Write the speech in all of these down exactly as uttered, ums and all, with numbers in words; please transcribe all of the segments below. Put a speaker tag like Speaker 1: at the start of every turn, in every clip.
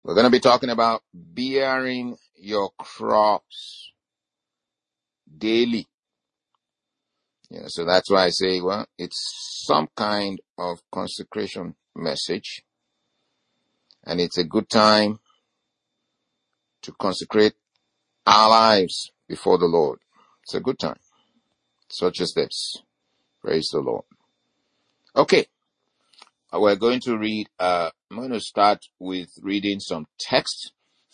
Speaker 1: We're going to be talking about bearing your cross daily. Yeah, so that's why I say, well, it's some kind of consecration message, and it's a good time to consecrate our lives before the Lord. It's a good time, such as this. Praise the Lord. Okay, we're going to read, uh, I'm going to start with reading some text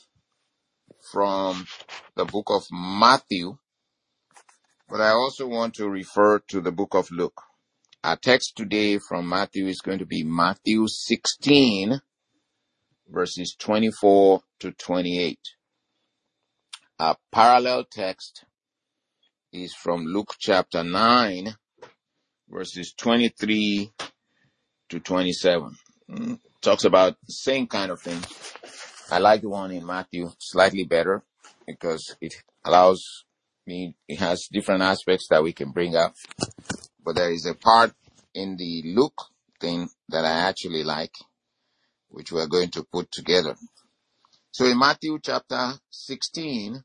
Speaker 1: from the book of Matthew, but I also want to refer to the book of Luke. Our text today from Matthew is going to be Matthew sixteen, verses twenty-four to twenty-eight. Our parallel text is from Luke chapter nine, verses twenty-three to twenty-seven. Mm, talks about the same kind of thing. I like the one in Matthew slightly better because it allows me, it has different aspects that we can bring up. But there is a part in the Luke thing that I actually like, which we're going to put together. So in Matthew chapter sixteen,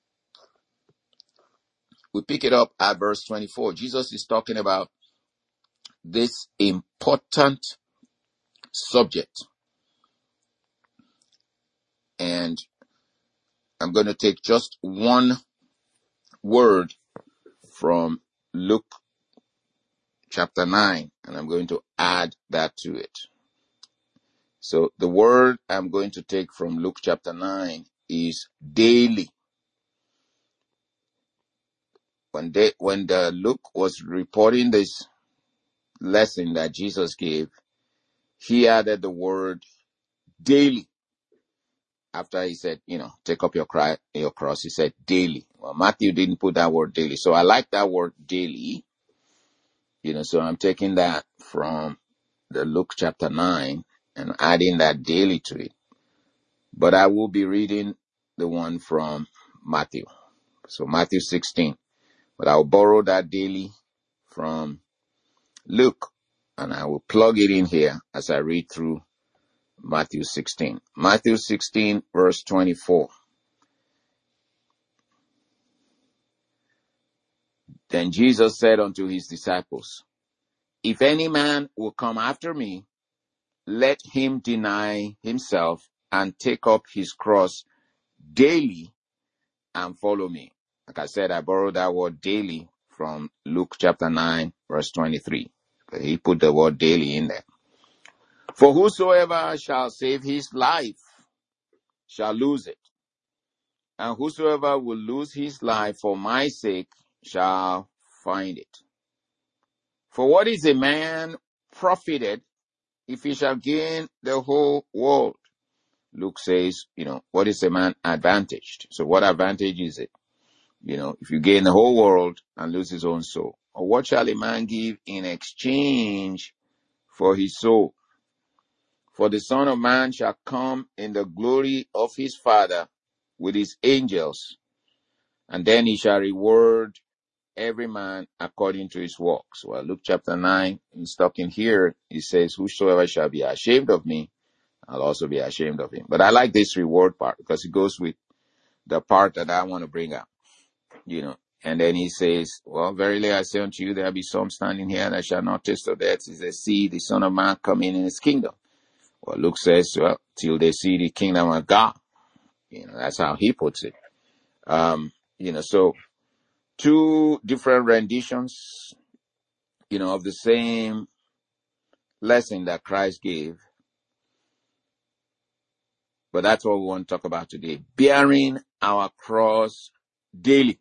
Speaker 1: we pick it up at verse twenty-four. Jesus is talking about this important subject. And I'm going to take just one word from Luke chapter nine, and I'm going to add that to it. So the word I'm going to take from Luke chapter nine is daily. When they, when the Luke was reporting this lesson that Jesus gave, he added the word daily. After he said, you know, take up your, cry, your cross, he said daily. Well, Matthew didn't put that word daily. So I like that word daily. You know, so I'm taking that from the Luke chapter nine and adding that daily to it. But I will be reading the one from Matthew. So Matthew sixteen. But I'll borrow that daily from Luke, and I will plug it in here as I read through Matthew sixteen. Matthew sixteen, verse twenty-four. Then Jesus said unto his disciples, if any man will come after me, let him deny himself and take up his cross daily and follow me. Like I said, I borrowed that word daily from Luke chapter nine, verse twenty-three. He put the word daily in there. For whosoever shall save his life shall lose it. And whosoever will lose his life for my sake shall find it. For what is a man profited if he shall gain the whole world? Luke says, you know, what is a man advantaged? So what advantage is it? You know, if you gain the whole world and lose his own soul. Or what shall a man give in exchange for his soul? For the Son of Man shall come in the glory of his Father with his angels, and then he shall reward every man according to his works. Well, Luke chapter nine, he's talking here, he says, whosoever shall be ashamed of me, I'll also be ashamed of him. But I like this reward part because it goes with the part that I want to bring up, you know. And then he says, well, verily I say unto you, there be some standing here that shall not taste of death, till they see the Son of Man come in in his kingdom. Well, Luke says, well, till they see the kingdom of God. You know, that's how he puts it. Um, you know, so two different renditions, you know, of the same lesson that Christ gave. But that's what we want to talk about today. Bearing our cross daily.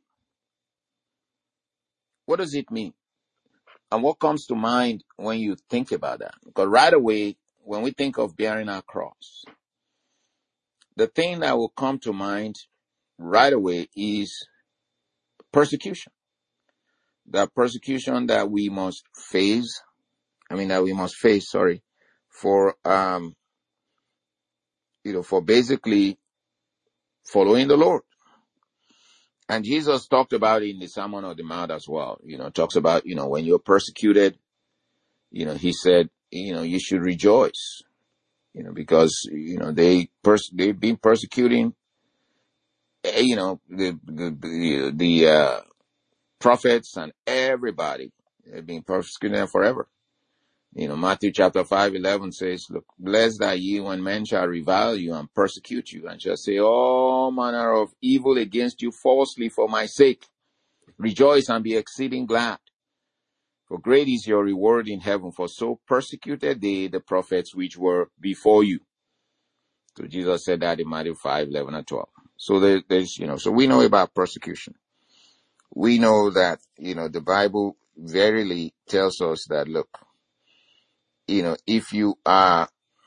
Speaker 1: What does it mean? And what comes to mind when you think about that? Because right away, when we think of bearing our cross, the thing that will come to mind right away is persecution. The persecution that we must face, I mean, that we must face, sorry, for, um, you know, for basically following the Lord. And Jesus talked about it in the Sermon on the Mount as well. You know, talks about, you know, when you're persecuted, you know, he said, you know, you should rejoice. you know, because, you know, they pers- they've been persecuting, eh, you know, the, the, the, the uh, prophets and everybody. They've been persecuting them forever. You know, Matthew chapter five, eleven says, look, blessed are ye when men shall revile you and persecute you and shall say all manner of evil against you falsely for my sake. Rejoice and be exceeding glad. For great is your reward in heaven, for so persecuted they the prophets which were before you. So Jesus said that in Matthew five, eleven and twelve. So there, there's, you know, so we know about persecution. We know that, you know, the Bible verily tells us that, look, you know, if you are,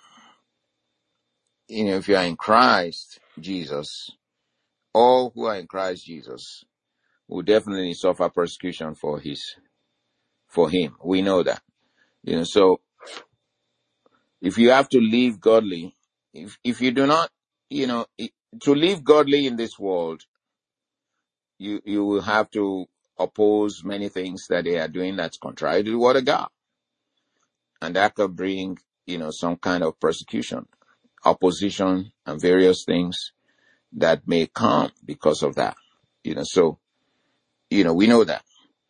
Speaker 1: you know, if you are in Christ Jesus, all who are in Christ Jesus will definitely suffer persecution for his, for him. We know that, you know, so if you have to live godly, if, if you do not, you know, to live godly in this world, you, you will have to oppose many things that they are doing that's contrary to the word of God. And that could bring, you know, some kind of persecution, opposition, and various things that may come because of that. You know, so, you know, we know that.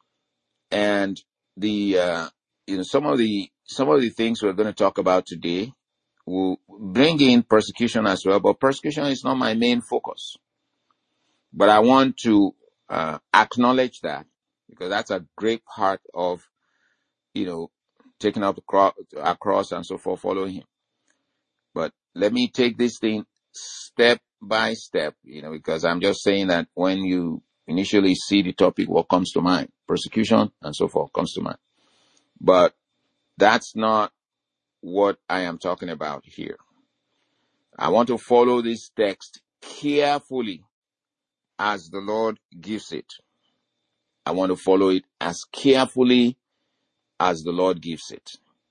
Speaker 1: And the, uh, you know, some of the, some of the things we're going to talk about today will bring in persecution as well, but persecution is not my main focus. But I want to, uh, acknowledge that, because that's a great part of, you know, taking up the cross, across and so forth, following him. But let me take this thing step by step, you know, because I'm just saying that when you initially see the topic, what comes to mind? Persecution and so forth comes to mind. But that's not what I am talking about here. I want to follow this text carefully as the Lord gives it. I want to follow it as carefully as the Lord gives it.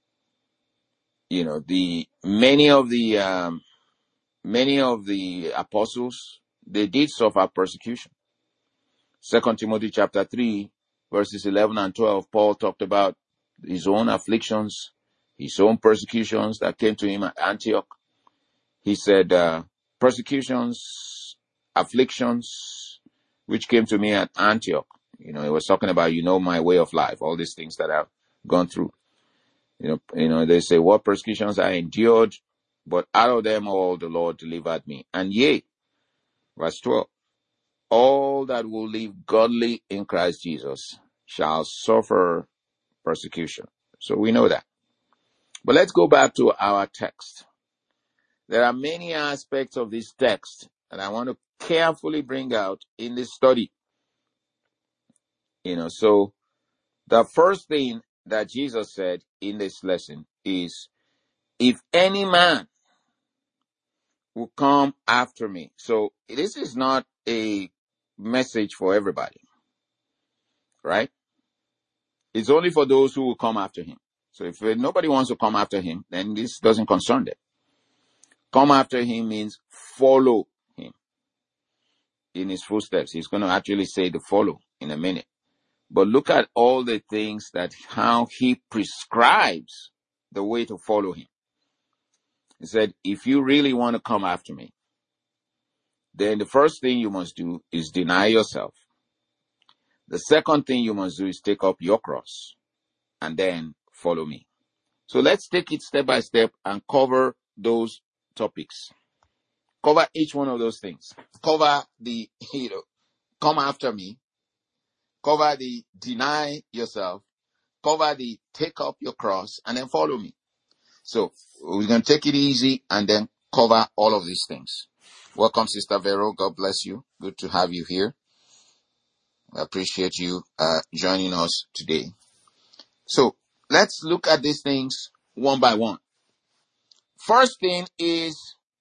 Speaker 1: You know, the many of the um, many of the apostles, they did suffer persecution. Second Timothy chapter three, verses eleven and twelve, Paul talked about his own afflictions, his own persecutions that came to him at Antioch. He said, uh, persecutions, afflictions, which came to me at Antioch. You know, he was talking about, you know, my way of life, all these things that I've gone through. You know, you know, they say, what persecutions I endured, but out of them all the Lord delivered me. And yea, verse twelve, all that will live godly in Christ Jesus shall suffer persecution. So we know that. But let's go back to our text. There are many aspects of this text that I want to carefully bring out in this study. You know, so the first thing that Jesus said in this lesson is, if any man will come after me. So this is not a message for everybody, right? It's only for those who will come after him. So if nobody wants to come after him, then this doesn't concern them. Come after him means follow him in his footsteps. He's going to actually say the follow in a minute. But look at all the things that how he prescribes the way to follow him. He said, if you really want to come after me, then the first thing you must do is deny yourself. The second thing you must do is take up your cross and then follow me. So let's take it step by step and cover those topics. Cover each one of those things. Cover the, you know, come after me. Cover the deny yourself. Cover the take up your cross and then follow me. So we're going to take it easy and then cover all of these things. Welcome, Sister Vero. God bless you. Good to have you here. I appreciate you uh, joining us today. So let's look at these things one by one. First thing is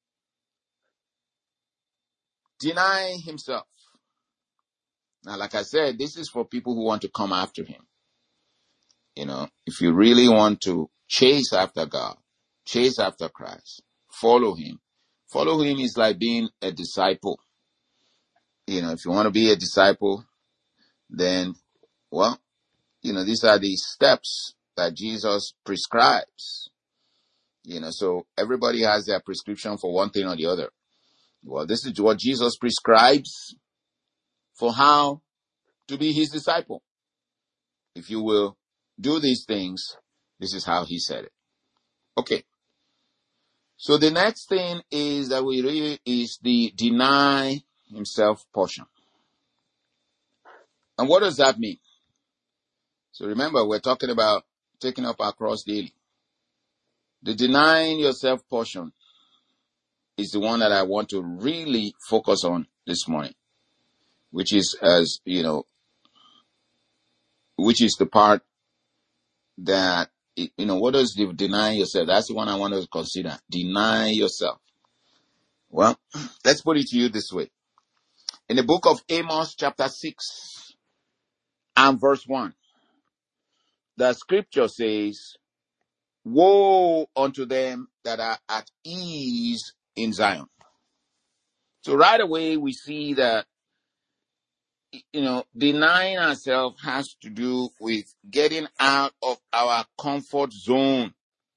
Speaker 1: deny himself. Now, like I said, this is for people who want to come after him. You know, if you really want to chase after God, chase after Christ, follow him. Follow him is like being a disciple. You know, if you want to be a disciple, then, well, you know, these are the steps that Jesus prescribes. You know, so everybody has their prescription for one thing or the other. Well, this is what Jesus prescribes for how to be his disciple. If you will do these things, this is how he said it. Okay. So the next thing is that we read is the deny himself portion. And what does that mean? So remember, we're talking about taking up our cross daily. The denying yourself portion is the one that I want to really focus on this morning, which is, as you know, which is the part that, you know, what does the deny yourself? That's the one I want to consider. Deny yourself. Well, let's put it to you this way. In the book of Amos, chapter six and verse one, the scripture says, woe unto them that are at ease in Zion. So right away we see that, you know, denying ourselves has to do with getting out of our comfort zone.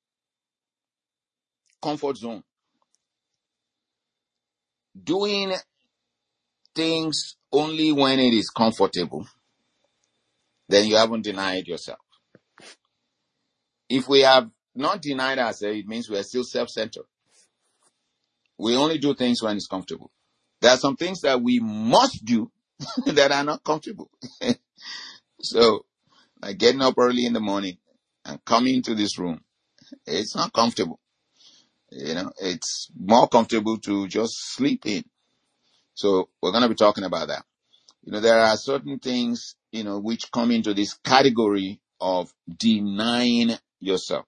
Speaker 1: Comfort zone. Doing things only when it is comfortable, then you haven't denied yourself. If we have not denied ourselves, it means we are still self-centered. We only do things when it's comfortable. There are some things that we must do that are not comfortable. So, like getting up early in the morning and coming into this room, it's not comfortable. You know, it's more comfortable to just sleep in. So, we're going to be talking about that. You know, there are certain things, you know, which come into this category of denying yourself.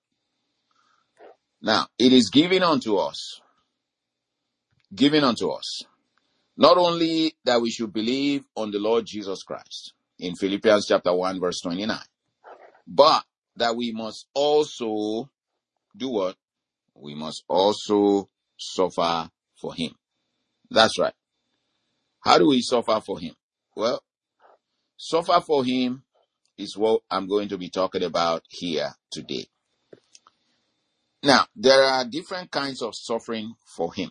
Speaker 1: Now, it is given unto us, given unto us, not only that we should believe on the Lord Jesus Christ in Philippians chapter one, verse twenty-nine, but that we must also do what? We must also suffer for him. That's right. How do we suffer for him? Well, suffer for him is what I'm going to be talking about here today. Now, there are different kinds of suffering for him,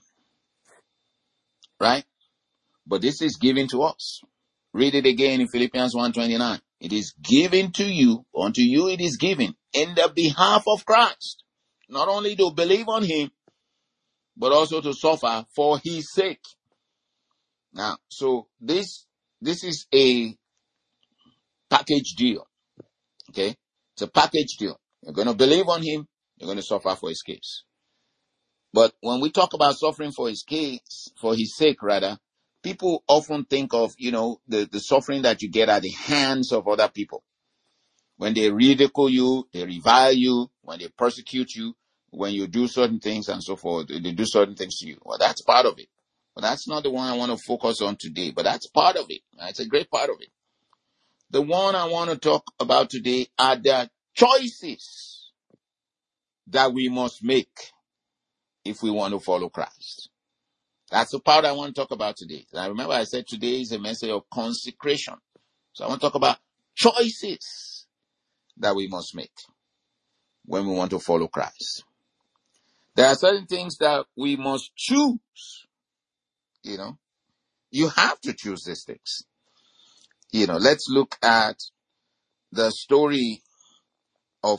Speaker 1: right? But this is given to us. Read it again in Philippians one twenty-nine. It is given to you, unto you it is given, in the behalf of Christ. Not only to believe on him, but also to suffer for his sake. Now, so this, this is a package deal. Okay? It's a package deal. You're going to believe on him, you're going to suffer for his case. But when we talk about suffering for his case, for his sake rather, people often think of, you know, the, the suffering that you get at the hands of other people. When they ridicule you, they revile you, when they persecute you, when you do certain things and so forth, they do certain things to you. Well, that's part of it. But that's not the one I want to focus on today, but that's part of it. It's a great part of it. The one I want to talk about today are the choices that we must make if we want to follow Christ. That's the part I want to talk about today. Now, remember I said today is a message of consecration. So I want to talk about choices that we must make when we want to follow Christ. There are certain things that we must choose. You know, you have to choose these things. You know, let's look at the story of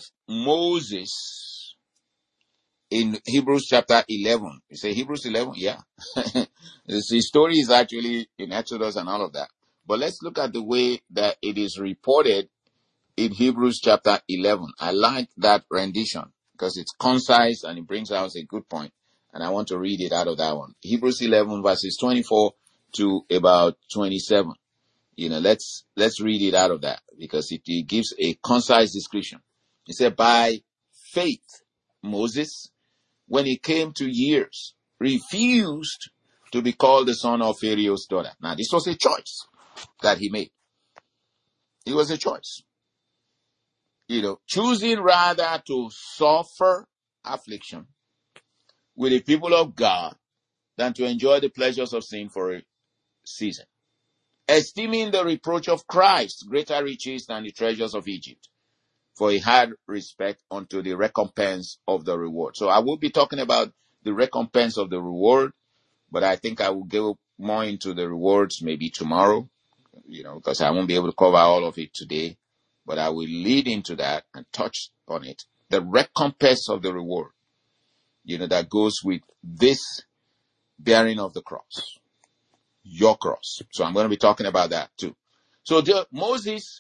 Speaker 1: Moses in Hebrews chapter eleven. You say Hebrews eleven? Yeah. The story is actually in Exodus and all of that. But let's look at the way that it is reported in Hebrews chapter eleven. I like that rendition because it's concise and it brings out a good point. And I want to read it out of that one. Hebrews eleven verses twenty-four to about twenty-seven. You know, let's, let's read it out of that because it, it gives a concise description. It said, by faith, Moses, when he came to years, refused to be called the son of Pharaoh's daughter. Now, this was a choice that he made. It was a choice. You know, choosing rather to suffer affliction with the people of God than to enjoy the pleasures of sin for a season. Esteeming the reproach of Christ greater riches than the treasures of Egypt, for he had respect unto the recompense of the reward. So I will be talking about the recompense of the reward, but I think I will go more into the rewards maybe tomorrow, you know, because I won't be able to cover all of it today, but I will lead into that and touch on it. The recompense of the reward, you know, that goes with this bearing of the cross, your cross. So I'm going to be talking about that too. So the, Moses,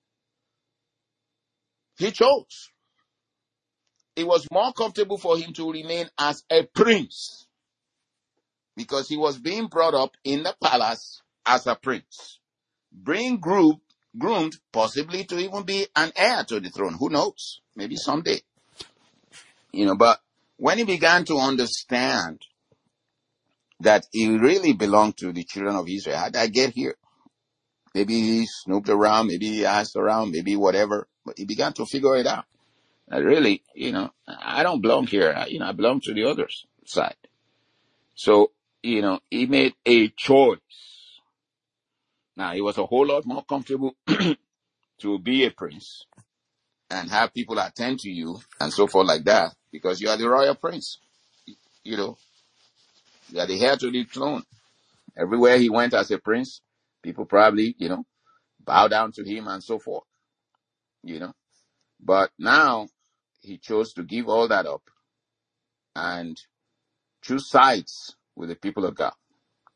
Speaker 1: he chose. It was more comfortable for him to remain as a prince because he was being brought up in the palace as a prince, being groomed, groomed possibly to even be an heir to the throne. Who knows? Maybe someday. You know, but when he began to understand that he really belonged to the children of Israel, how did I get here? Maybe he snooped around, maybe he asked around, maybe whatever, but he began to figure it out. I really, you know, I don't belong here. I, you know, I belong to the other side. So, you know, he made a choice. Now, it was a whole lot more comfortable to be a prince and have people attend to you and so forth like that because you are the royal prince. You know, you are the heir to the throne. Everywhere he went as a prince, people probably, you know, bow down to him and so forth, you know. But now he chose to give all that up and choose sides with the people of God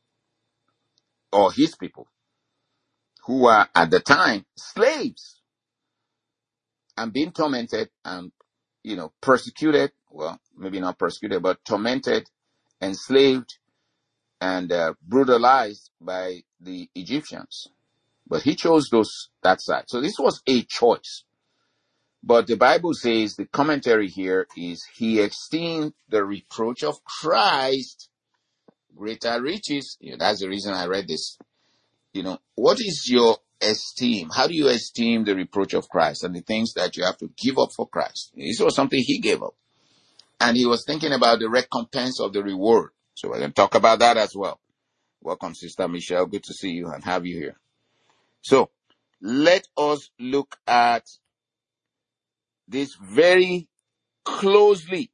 Speaker 1: or his people who were at the time slaves and being tormented and, you know, persecuted. Well, maybe not persecuted, but tormented, enslaved, and uh, brutalized by the Egyptians. But he chose those that side. So this was a choice. But the Bible says the commentary here is he esteemed the reproach of Christ greater riches. You know, that's the reason I read this. You know, what is your esteem? How do you esteem the reproach of Christ and the things that you have to give up for Christ? This was something he gave up. And he was thinking about the recompense of the reward. So we're going to talk about that as well. Welcome, Sister Michelle. Good to see you and have you here. So let us look at this very closely.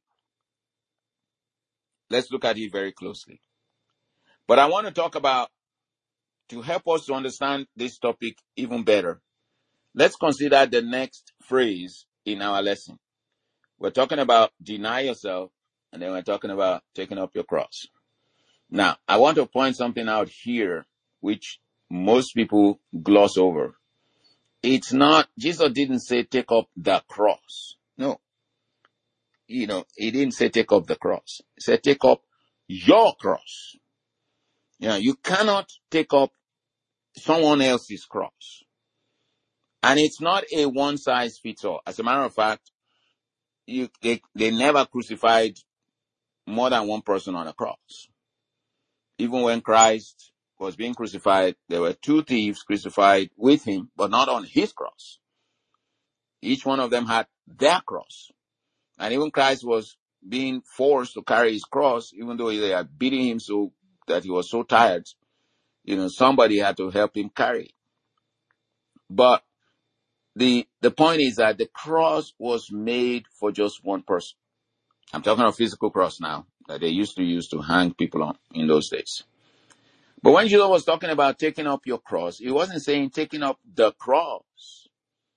Speaker 1: Let's look at it very closely. But I want to talk about, to help us to understand this topic even better, let's consider the next phrase in our lesson. We're talking about deny yourself, and then we're talking about taking up your cross. Now, I want to point something out here, which most people gloss over. It's not, Jesus didn't say take up the cross. No. You know, he didn't say take up the cross. He said take up your cross. You know, you cannot take up someone else's cross. And it's not a one size fits all. As a matter of fact, you, they, they never crucified more than one person on a cross. Even when Christ was being crucified, there were two thieves crucified with him, but not on his cross. Each one of them had their cross. And even Christ was being forced to carry his cross, even though they had beaten him so that he was so tired. You know, somebody had to help him carry it. But the the point is that the cross was made for just one person. I'm talking of physical cross now that they used to use to hang people on in those days. But when Jesus was talking about taking up your cross, he wasn't saying taking up the cross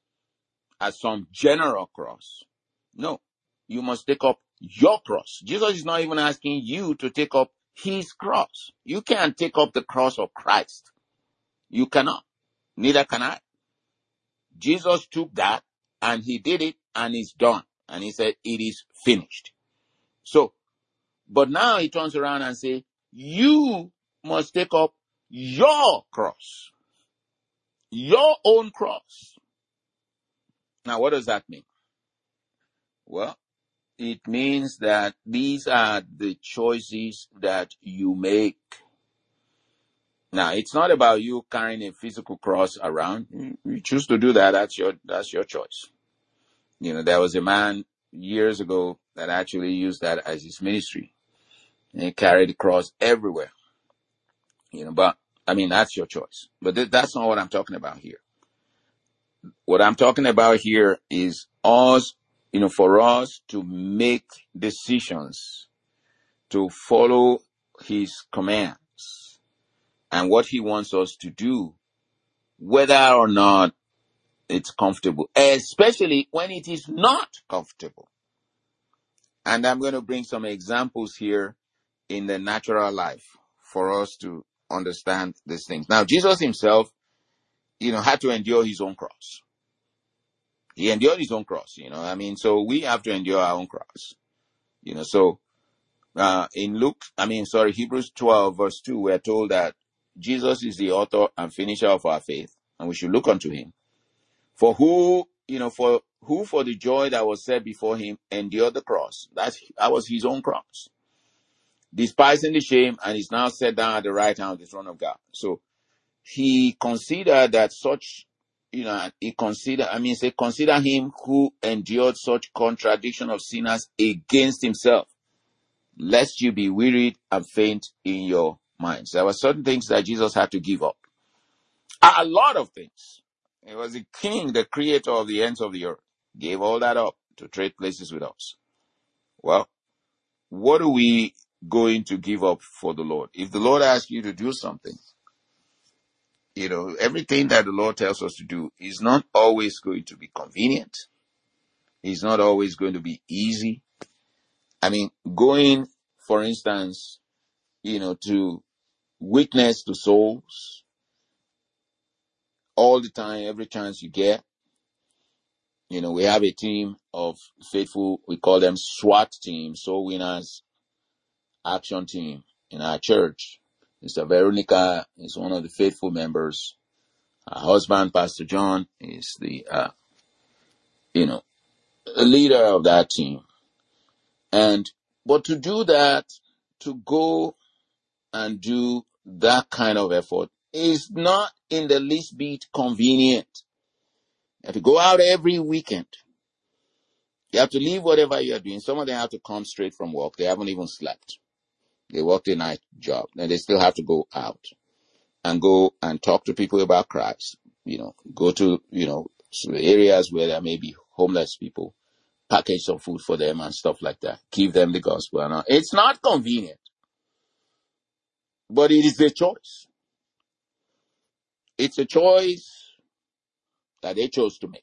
Speaker 1: as some general cross. No, you must take up your cross. Jesus is not even asking you to take up his cross. You can't take up the cross of Christ. You cannot. Neither can I. Jesus took that and he did it and it's done. And he said, it is finished. So, but now he turns around and says, you must take up your cross. Your own cross. Now, what does that mean? Well, it means that these are the choices that you make. Now, it's not about you carrying a physical cross around. You choose to do that. That's your, that's your choice. You know, there was a man years ago that actually used that as his ministry. And he carried the cross everywhere. You know, but, I mean, that's your choice. But th- that's not what I'm talking about here. What I'm talking about here is us, you know, for us to make decisions, to follow his commands and what he wants us to do, whether or not it's comfortable, especially when it is not comfortable. And I'm going to bring some examples here in the natural life for us to understand these things. Now, Jesus himself, you know, had to endure his own cross. He endured his own cross, you know, I mean, so we have to endure our own cross, you know, so, uh, in Luke, I mean, sorry, Hebrews twelve verse two, we're told that Jesus is the author and finisher of our faith, and we should look unto him. For who, you know, for who for the joy that was set before him endured the cross. That's, that was his own cross. Despising the shame, and is now set down at the right hand of the throne of God. So he considered that such, you know, he consider, I mean, say, consider him who endured such contradiction of sinners against himself, lest you be wearied and faint in your minds. There were certain things that Jesus had to give up. A lot of things. He was the king, the creator of the ends of the earth. Gave all that up to trade places with us. Well, what are we going to give up for the Lord? If the Lord asks you to do something, you know, everything that the Lord tells us to do is not always going to be convenient. It's not always going to be easy. I mean, going, for instance, you know, to witness to souls all the time, every chance you get. You know, we have a team of faithful, we call them SWAT team, Soul Winners Action Team in our church. Mister Veronica is one of the faithful members. Her husband, Pastor John, is the, uh, you know, leader of that team. And, but to do that, to go and do that kind of effort is not in the least bit convenient. You have to go out every weekend. You have to leave whatever you're doing. Some of them have to come straight from work. They haven't even slept. They worked a night job. And they still have to go out and go and talk to people about Christ. You know, go to, you know, areas where there may be homeless people, package some food for them and stuff like that. Give them the gospel. And all. It's not convenient, but it is a choice. It's a choice that they chose to make.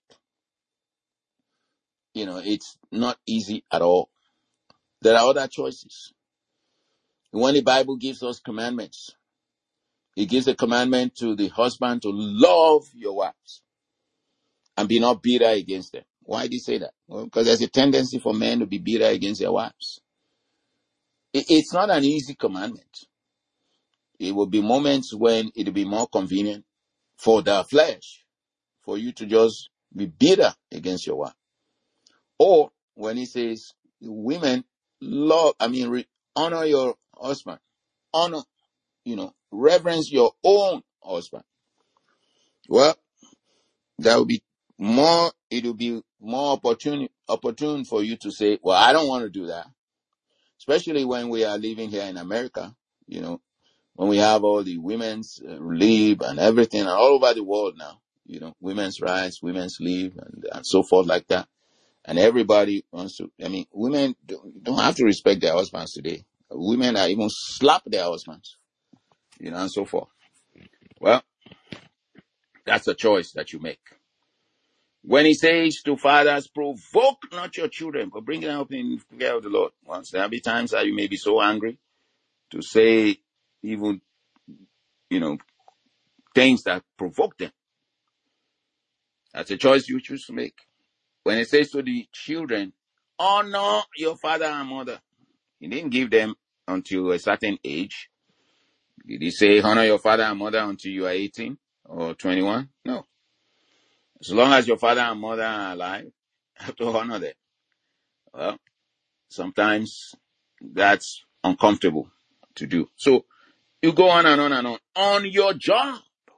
Speaker 1: You know, it's not easy at all. There are other choices. When the Bible gives us commandments, it gives a commandment to the husband to love your wives and be not bitter against them. Why did he say that? Well, because there's a tendency for men to be bitter against their wives. It, it's not an easy commandment. It will be moments when it will be more convenient for the flesh for you to just be bitter against your wife. Or when he says, women, love, I mean, re- honor your husband. Honor, you know, reverence your own husband. Well, that will be more, it will be more opportune, opportune for you to say, well, I don't want to do that. Especially when we are living here in America, you know, when we have all the women's uh, leave and everything all over the world now, you know, women's rights, women's leave and, and so forth like that. And everybody wants to, I mean, women don't, don't have to respect their husbands today. Women are even slap their husbands, you know, and so forth. Well, that's a choice that you make. When he says to fathers, provoke not your children, but bring them up in the fear of the Lord. Once there will be times that you may be so angry to say even, you know, things that provoke them. That's a choice you choose to make. When it says to the children, honor your father and mother. He didn't give them until a certain age. Did he say honor your father and mother until you are eighteen or twenty-one? No. As long as your father and mother are alive, you have to honor them. Well, sometimes that's uncomfortable to do. So you go on and on and on. On your job,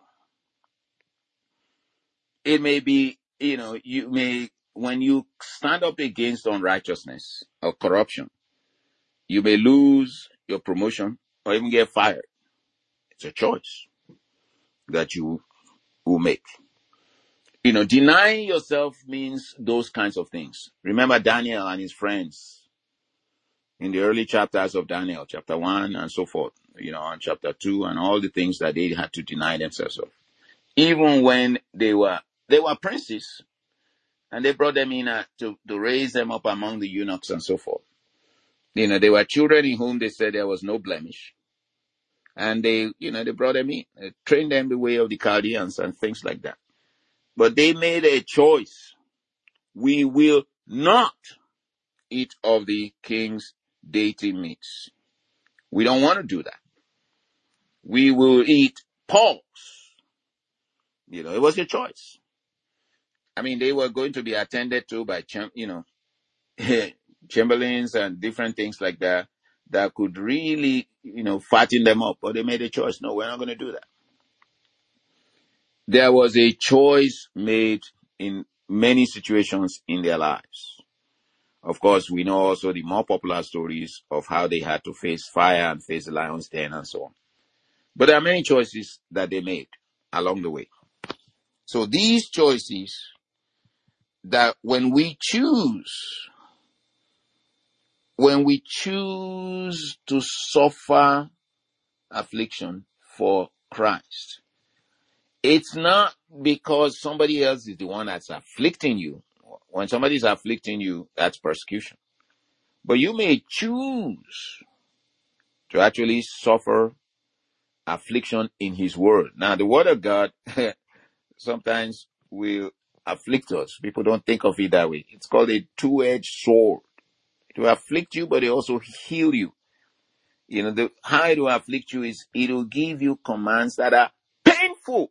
Speaker 1: it may be, you know, you may, when you stand up against unrighteousness or corruption, you may lose your promotion or even get fired. It's a choice that you will make. You know, denying yourself means those kinds of things. Remember Daniel and his friends in the early chapters of Daniel, chapter one and so forth, you know, and chapter two, and all the things that they had to deny themselves of. Even when they were, they were princes, and they brought them in uh, to, to raise them up among the eunuchs and so forth. You know, they were children in whom they said there was no blemish. And they, you know, they brought them in, they trained them the way of the Chaldeans and things like that. But they made a choice. We will not eat of the king's deity meats. We don't want to do that. We will eat pork. You know, it was a choice. I mean, they were going to be attended to by, you know, chamberlains and different things like that, that could really, you know, fatten them up. But they made a choice. No, we're not going to do that. There was a choice made in many situations in their lives. Of course, we know also the more popular stories of how they had to face fire and face the lion's den and so on. But there are many choices that they made along the way. So these choices, that when we choose, when we choose to suffer affliction for Christ, it's not because somebody else is the one that's afflicting you. When somebody is afflicting you, that's persecution. But you may choose to actually suffer affliction in his word. Now, the word of God sometimes will afflict us. People don't think of it that way. It's called a two-edged sword. It will afflict you, but it also heal you. You know, the, how it will afflict you is it will give you commands that are painful.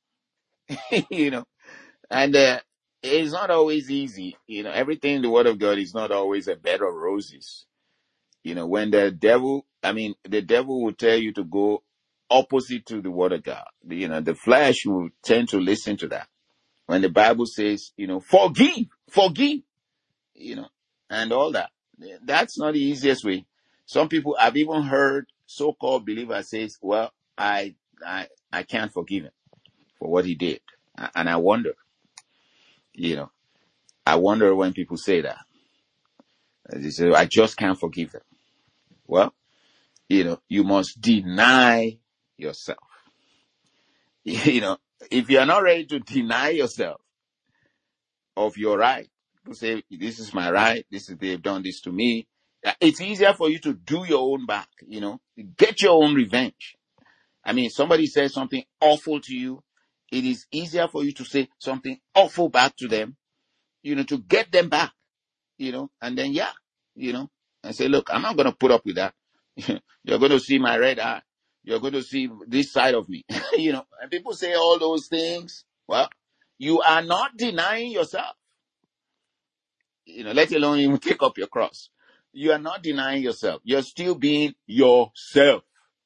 Speaker 1: You know, and uh, it's not always easy. You know, everything in the word of God is not always a bed of roses. You know, when the devil, I mean, the devil will tell you to go opposite to the word of God. You know, the flesh will tend to listen to that. When the Bible says, you know, forgive, forgive, you know, and all that. That's not the easiest way. Some people, I've even heard so-called believers say, well, I, I, I can't forgive him for what he did. And I wonder, you know, I wonder when people say that. They say, I just can't forgive them. Well, you know, you must deny yourself. You know, if you are not ready to deny yourself of your right, to say, this is my right, this is, they've done this to me, it's easier for you to do your own back, you know, get your own revenge. I mean, somebody says something awful to you, it is easier for you to say something awful back to them, you know, to get them back, you know, and then, yeah, you know, and say, look, I'm not going to put up with that. You're going to see my red eye. You're going to see this side of me, you know, and people say all those things. Well, you are not denying yourself, you know, let alone even take up your cross. You are not denying yourself. You're still being yourself.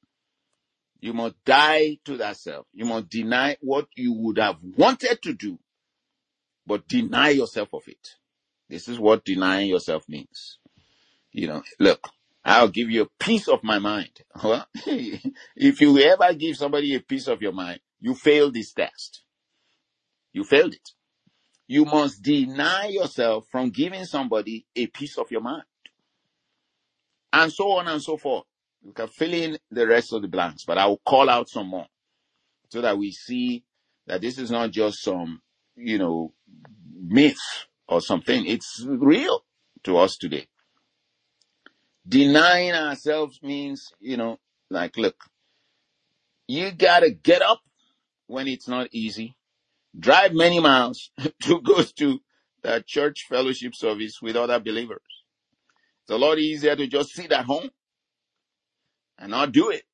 Speaker 1: You must die to that self. You must deny what you would have wanted to do, but deny yourself of it. This is what denying yourself means. You know, look, I'll give you a piece of my mind. Well, if you ever give somebody a piece of your mind, you failed this test. You failed it. You must deny yourself from giving somebody a piece of your mind. And so on and so forth. You can fill in the rest of the blanks, but I will call out some more so that we see that this is not just some, you know, myth or something. It's real to us today. Denying ourselves means, you know, like, look, you gotta get up when it's not easy, drive many miles to go to the church fellowship service with other believers. It's a lot easier to just sit at home and not do it,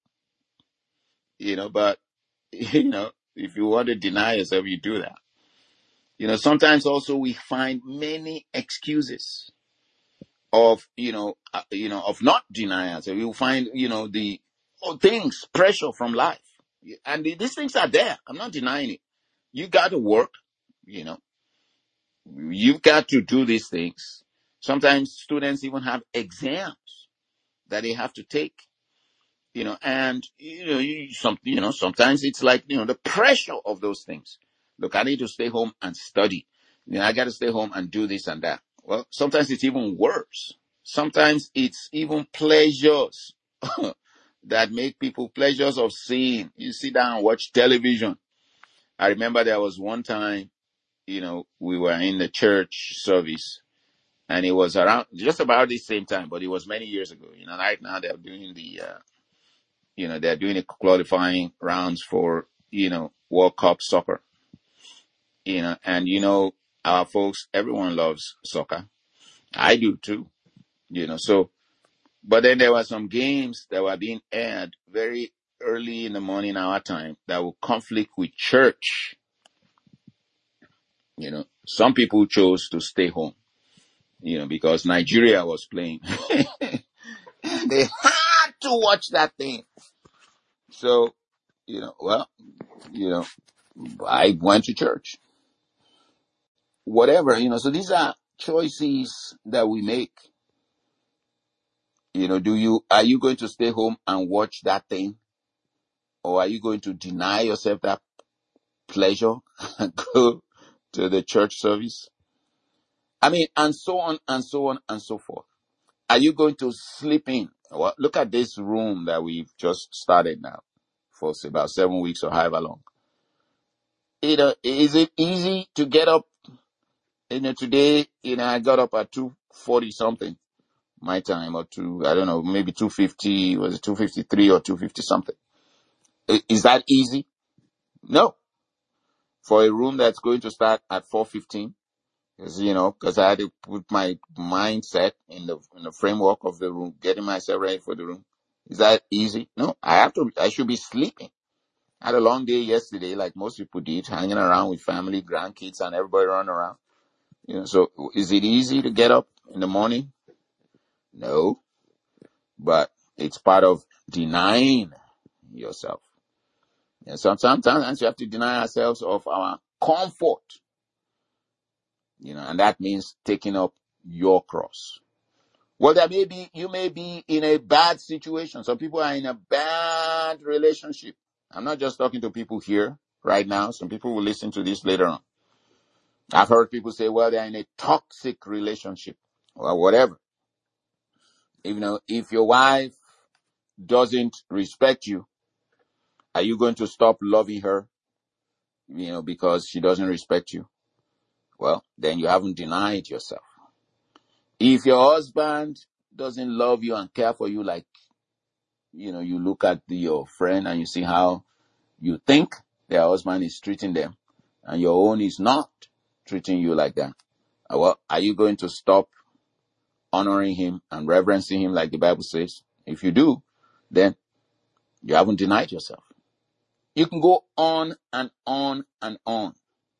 Speaker 1: you know, but, you know, if you want to deny yourself, you do that. You know, sometimes also we find many excuses of, you know, uh, you know, of not denying ourselves. We will find, you know, the oh, things, pressure from life. And the, these things are there. I'm not denying it. You got to work, you know. You've got to do these things. Sometimes students even have exams that they have to take, you know, and, you know, you, some, you know, sometimes it's like, you know, the pressure of those things. Look, I need to stay home and study. You know, I got to stay home and do this and that. Well, sometimes it's even worse. Sometimes it's even pleasures that make people pleasures of seeing. You sit down and watch television. I remember there was one time, you know, we were in the church service, and it was around just about the same time, but it was many years ago. You know, right now they're doing the, uh, you know, they're doing the qualifying rounds for, you know, World Cup soccer. You know, and you know, our folks, everyone loves soccer. I do too. You know, so, but then there were some games that were being aired very early in the morning our time that would conflict with church. You know, some people chose to stay home, you know, because Nigeria was playing. They had to watch that thing. So, you know, well, you know, I went to church. Whatever, you know, so these are choices that we make. You know, do you, are you going to stay home and watch that thing? Or are you going to deny yourself that pleasure and go to the church service? I mean, and so on and so on and so forth. Are you going to sleep in? Well, look at this room that we've just started now for about seven weeks or however long. You know, is it easy to get up? You know, today, you know, I got up at two forty something my time, or two, I don't know, maybe two fifty, was it two fifty-three or two fifty something? Is that easy? No. For a room that's going to start at four fifteen, because, you know, because I had to put my mindset in the in the framework of the room, getting myself ready for the room. Is that easy? No. I have to, I should be sleeping. I had a long day yesterday, like most people did, hanging around with family, grandkids, and everybody running around. You know, so is it easy to get up in the morning? No. But it's part of denying yourself. And sometimes you have to deny ourselves of our comfort. You know, and that means taking up your cross. Well, there may be, you may be in a bad situation. Some people are in a bad relationship. I'm not just talking to people here right now. Some people will listen to this later on. I've heard people say, well, they're in a toxic relationship or whatever. You know, if your wife doesn't respect you, are you going to stop loving her, you know, because she doesn't respect you? Well, then you haven't denied yourself. If your husband doesn't love you and care for you, like, you know, you look at the, your friend and you see how you think their husband is treating them, and your own is not treating you like that, well, are you going to stop honoring him and reverencing him like the Bible says? If you do, then you haven't denied yourself. You can go on and on and on.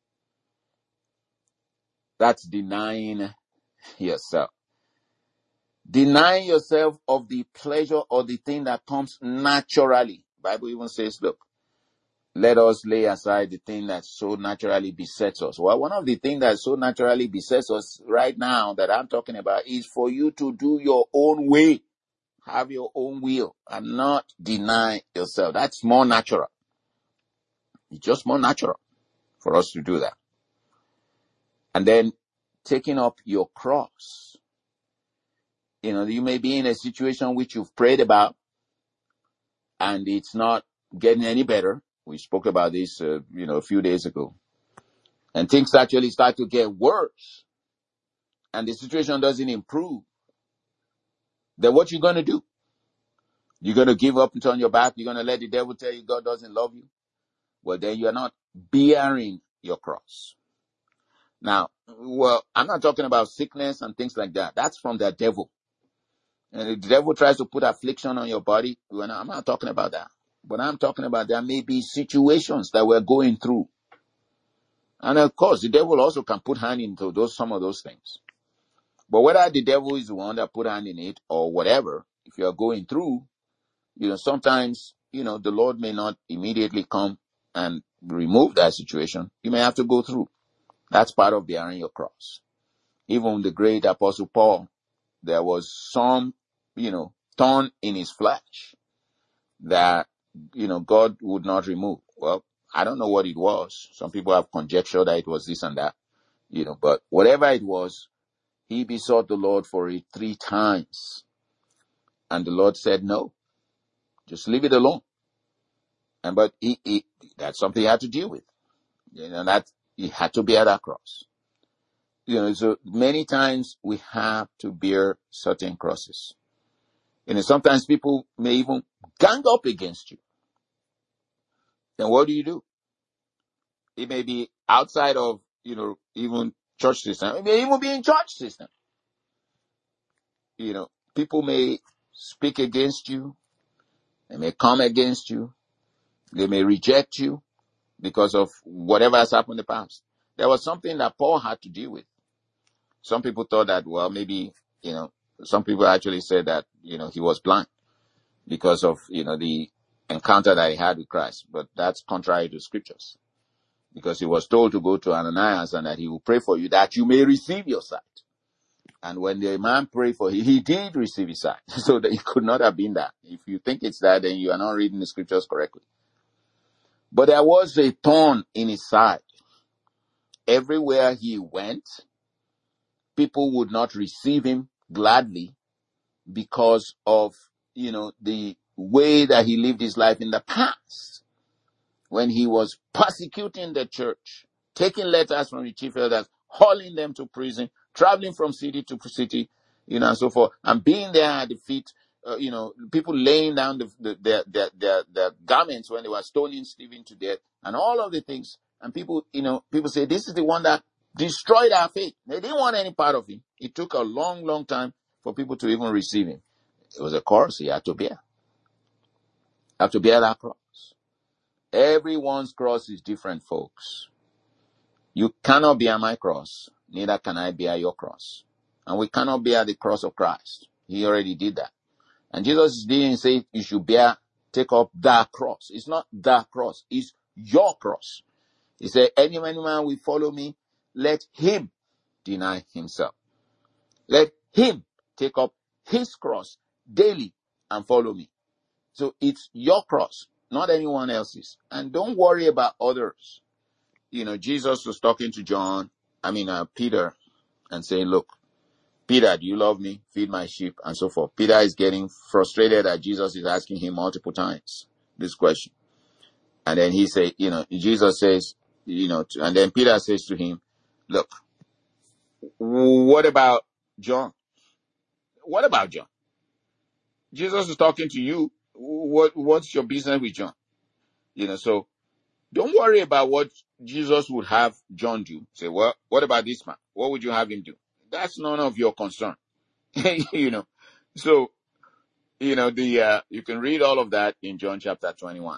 Speaker 1: That's denying yourself. Denying yourself of the pleasure or the thing that comes naturally. Bible even says, look, let us lay aside the thing that so naturally besets us. Well, one of the things that so naturally besets us right now that I'm talking about is for you to do your own way. Have your own will and not deny yourself. That's more natural. It's just more natural for us to do that. And then taking up your cross. You know, you may be in a situation which you've prayed about and it's not getting any better. We spoke about this, uh, you know, a few days ago. And things actually start to get worse and the situation doesn't improve. Then what you going to do? You're going to give up and turn your back? You're going to let the devil tell you God doesn't love you? Well, then you're not bearing your cross. Now, well, I'm not talking about sickness and things like that. That's from the devil. And if the devil tries to put affliction on your body, well, I'm not talking about that. But I'm talking about there may be situations that we're going through. And of course, the devil also can put hand into those, some of those things. But whether the devil is the one that put hand in it or whatever, if you're going through, you know, sometimes, you know, the Lord may not immediately come and remove that situation. You may have to go through. That's part of bearing your cross. Even the great Apostle Paul, there was some, you know, thorn in his flesh that, you know, God would not remove. Well, I don't know what it was. Some people have conjectured that it was this and that, you know, but whatever it was, he besought the Lord for it three times. And the Lord said, no, just leave it alone. And but he, he, that's something he had to deal with. You know, that he had to bear that cross. You know, so many times we have to bear certain crosses. You know, sometimes people may even gang up against you. Then what do you do? It may be outside of, you know, even church system. It may even be in church system. You know, people may speak against you. They may come against you. They may reject you because of whatever has happened in the past. There was something that Paul had to deal with. Some people thought that, well, maybe, you know, some people actually said that, you know, he was blind because of, you know, the encounter that he had with Christ. But that's contrary to scriptures, because he was told to go to Ananias and that he will pray for you that you may receive your sight. And when the man prayed for him, he did receive his sight. So that it could not have been that. If you think it's that, then you are not reading the scriptures correctly. But there was a thorn in his side. Everywhere he went, people would not receive him gladly because of, you know, the way that he lived his life in the past, when he was persecuting the church, taking letters from the chief elders, hauling them to prison, traveling from city to city, you know, and so forth, and being there at the feet, uh, you know, people laying down the, the, their, their, their, their garments when they were stoning Stephen to death, and all of the things. And people, you know, people say, this is the one that destroyed our faith. They didn't want any part of him. It took a long, long time for people to even receive him. It was a cross he had to bear. Have to bear that cross. Everyone's cross is different, folks. You cannot bear my cross, neither can I bear your cross. And we cannot bear the cross of Christ. He already did that. And Jesus didn't say you should bear, take up the cross. It's not the cross. It's your cross. He said, any man will follow me, let him deny himself. Let him take up his cross daily and follow me. So it's your cross, not anyone else's. And don't worry about others. You know, Jesus was talking to John, I mean, uh, Peter, and saying, look, Peter, do you love me? Feed my sheep, and so forth. Peter is getting frustrated that Jesus is asking him multiple times this question. And then he say, you know, Jesus says, you know, to, and then Peter says to him, look, what about John? What about John? Jesus is talking to you. What, what's your business with John? You know, so don't worry about what Jesus would have John do. Say, well, what about this man? What would you have him do? That's none of your concern. You know, so, you know, the, uh, you can read all of that in John chapter twenty-one.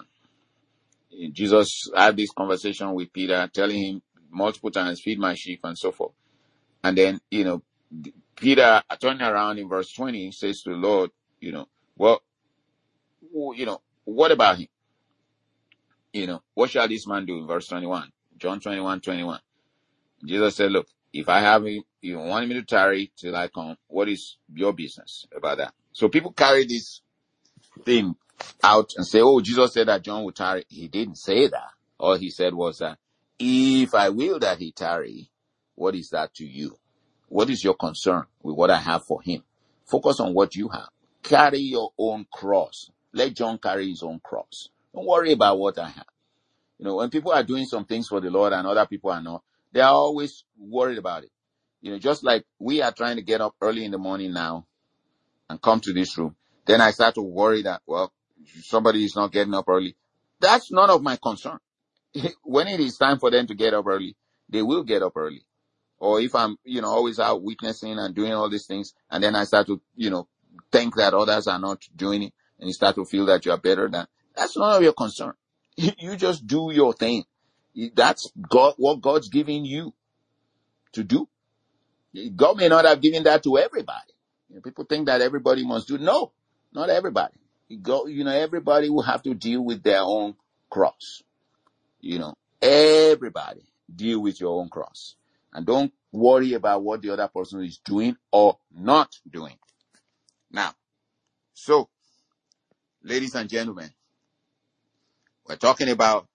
Speaker 1: Jesus had this conversation with Peter, telling him multiple times, feed my sheep and so forth. And then, you know, Peter turning around in verse twenty says to the Lord, you know, well, you know, what about him? You know, what shall this man do in verse twenty-one? John twenty-one, twenty-one. Jesus said, look, if I have him, you want me to tarry till I come, what is your business about that? So people carry this thing out and say, oh, Jesus said that John would tarry. He didn't say that. All he said was that if I will that he tarry, what is that to you? What is your concern with what I have for him? Focus on what you have. Carry your own cross. Let John carry his own cross. Don't worry about what I have. You know, when people are doing some things for the Lord and other people are not, they are always worried about it. You know, just like we are trying to get up early in the morning now and come to this room. Then I start to worry that, well, somebody is not getting up early. That's none of my concern. When it is time for them to get up early, they will get up early. Or if I'm, you know, always out witnessing and doing all these things, and then I start to, you know, think that others are not doing it, and you start to feel that you are better than, that's none of your concern. You just do your thing. That's God, what God's giving you to do. God may not have given that to everybody. You know, people think that everybody must do. No, not everybody. Go, you know, everybody will have to deal with their own cross. You know, everybody deal with your own cross. And don't worry about what the other person is doing or not doing. Now, so, ladies and gentlemen, we're talking about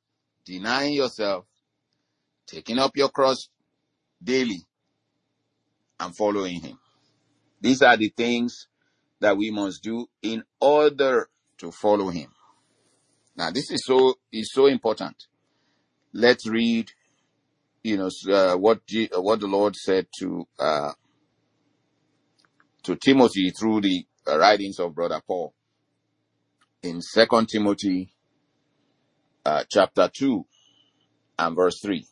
Speaker 1: denying yourself, taking up your cross daily, and following him. These are the things that we must do in order to follow him. Now, this is so is so important. Let's read, you know, uh, what G, uh, what the Lord said to uh, to Timothy through the uh, writings of Brother Paul in Second Timothy uh, chapter two and verse three.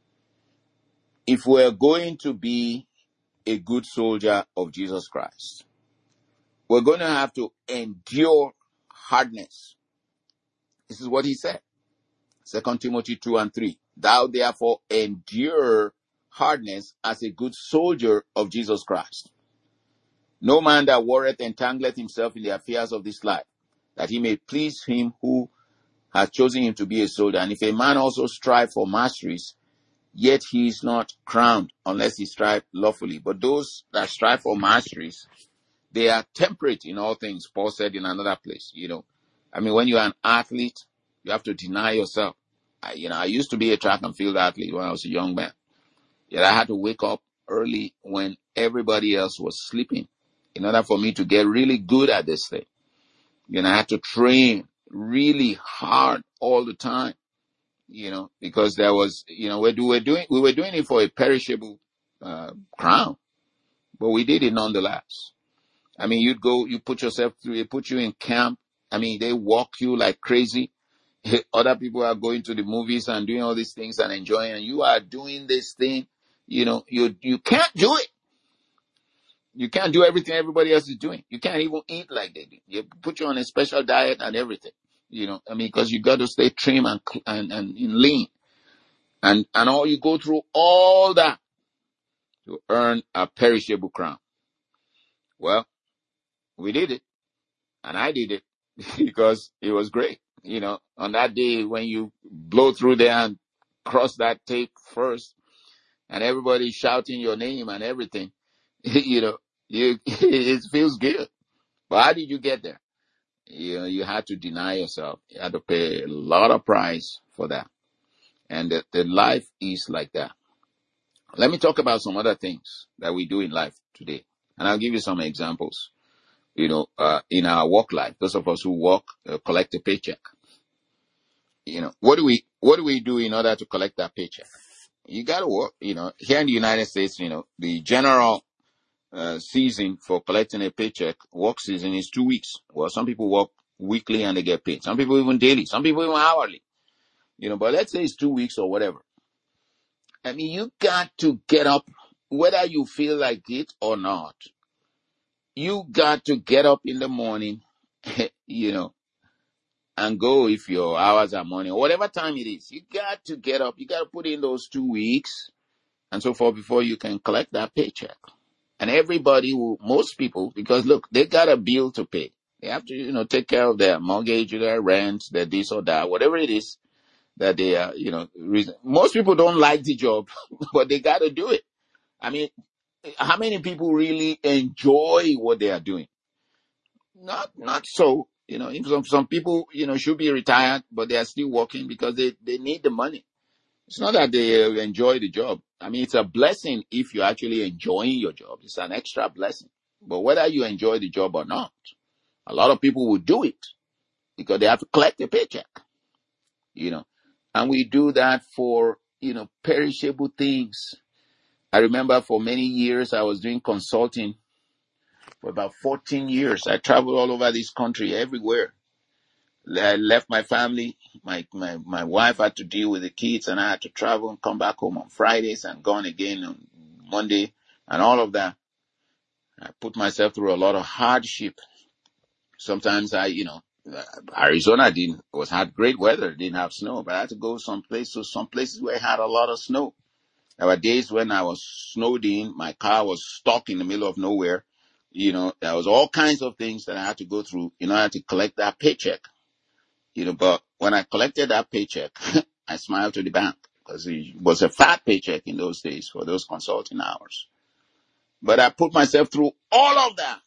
Speaker 1: If we're going to be a good soldier of Jesus Christ, we're going to have to endure hardness. This is what he said. Second Timothy two and three. Thou therefore endure hardness as a good soldier of Jesus Christ. No man that warreth entangleth himself in the affairs of this life, that he may please him who has chosen him to be a soldier. And if a man also strive for masteries, yet he is not crowned unless he strive lawfully. But those that strive for masteries, they are temperate in all things, Paul said in another place. You know, I mean, when you're an athlete, you have to deny yourself. I, you know, I used to be a track and field athlete when I was a young man. Yet I had to wake up early when everybody else was sleeping in order for me to get really good at this thing. You know, I had to train really hard all the time, you know, because there was, you know, we were doing, we were doing it for a perishable uh, crown, but we did it nonetheless. I mean, you'd go, you put yourself through, they put you in camp. I mean, they walk you like crazy. Other people are going to the movies and doing all these things and enjoying, and you are doing this thing. You know, you you can't do it. You can't do everything everybody else is doing. You can't even eat like they do. You put you on a special diet and everything. You know, I mean, because you got to stay trim and and, and lean, and and all you go through all that to earn a perishable crown. Well, we did it, and I did it because it was great. You know, on that day when you blow through there and cross that tape first, and everybody shouting your name and everything, you know, you it feels good. But how did you get there? You know, you had to deny yourself. You had to pay a lot of price for that. And the, the life is like that. Let me talk about some other things that we do in life today. And I'll give you some examples. You know, uh, in our work life, those of us who work, uh, collect a paycheck. You know, what do we, what do we do in order to collect that paycheck? You gotta work, you know, here in the United States, you know, the general uh, season for collecting a paycheck, work season, is two weeks. Well, some people work weekly and they get paid. Some people even daily. Some people even hourly. You know, but let's say it's two weeks or whatever. I mean, you got to get up, whether you feel like it or not. You got to get up in the morning, you know, and go if your hours are morning or whatever time it is. You got to get up. You got to put in those two weeks and so forth before you can collect that paycheck. And everybody will, most people, because look, they got a bill to pay. They have to, you know, take care of their mortgage, their rent, their this or that, whatever it is that they are, you know, reason. Most people don't like the job, but they got to do it. I mean, how many people really enjoy what they are doing? Not, not so. You know, some, some people, you know, should be retired, but they are still working because they, they need the money. It's not that they uh, enjoy the job. I mean, it's a blessing if you're actually enjoying your job. It's an extra blessing. But whether you enjoy the job or not, a lot of people will do it because they have to collect a paycheck, you know. And we do that for, you know, perishable things. I remember for many years I was doing consulting for about fourteen years. I traveled all over this country, everywhere. I left my family. My, my, my wife had to deal with the kids and I had to travel and come back home on Fridays and gone again on Monday and all of that. I put myself through a lot of hardship. Sometimes I, you know, Arizona didn't, was had great weather, didn't have snow, but I had to go some places, some places where it had a lot of snow. There were days when I was snowed in, my car was stuck in the middle of nowhere. You know, there was all kinds of things that I had to go through in order to collect that paycheck. You know, but when I collected that paycheck, I smiled to the bank because it was a fat paycheck in those days for those consulting hours. But I put myself through all of that.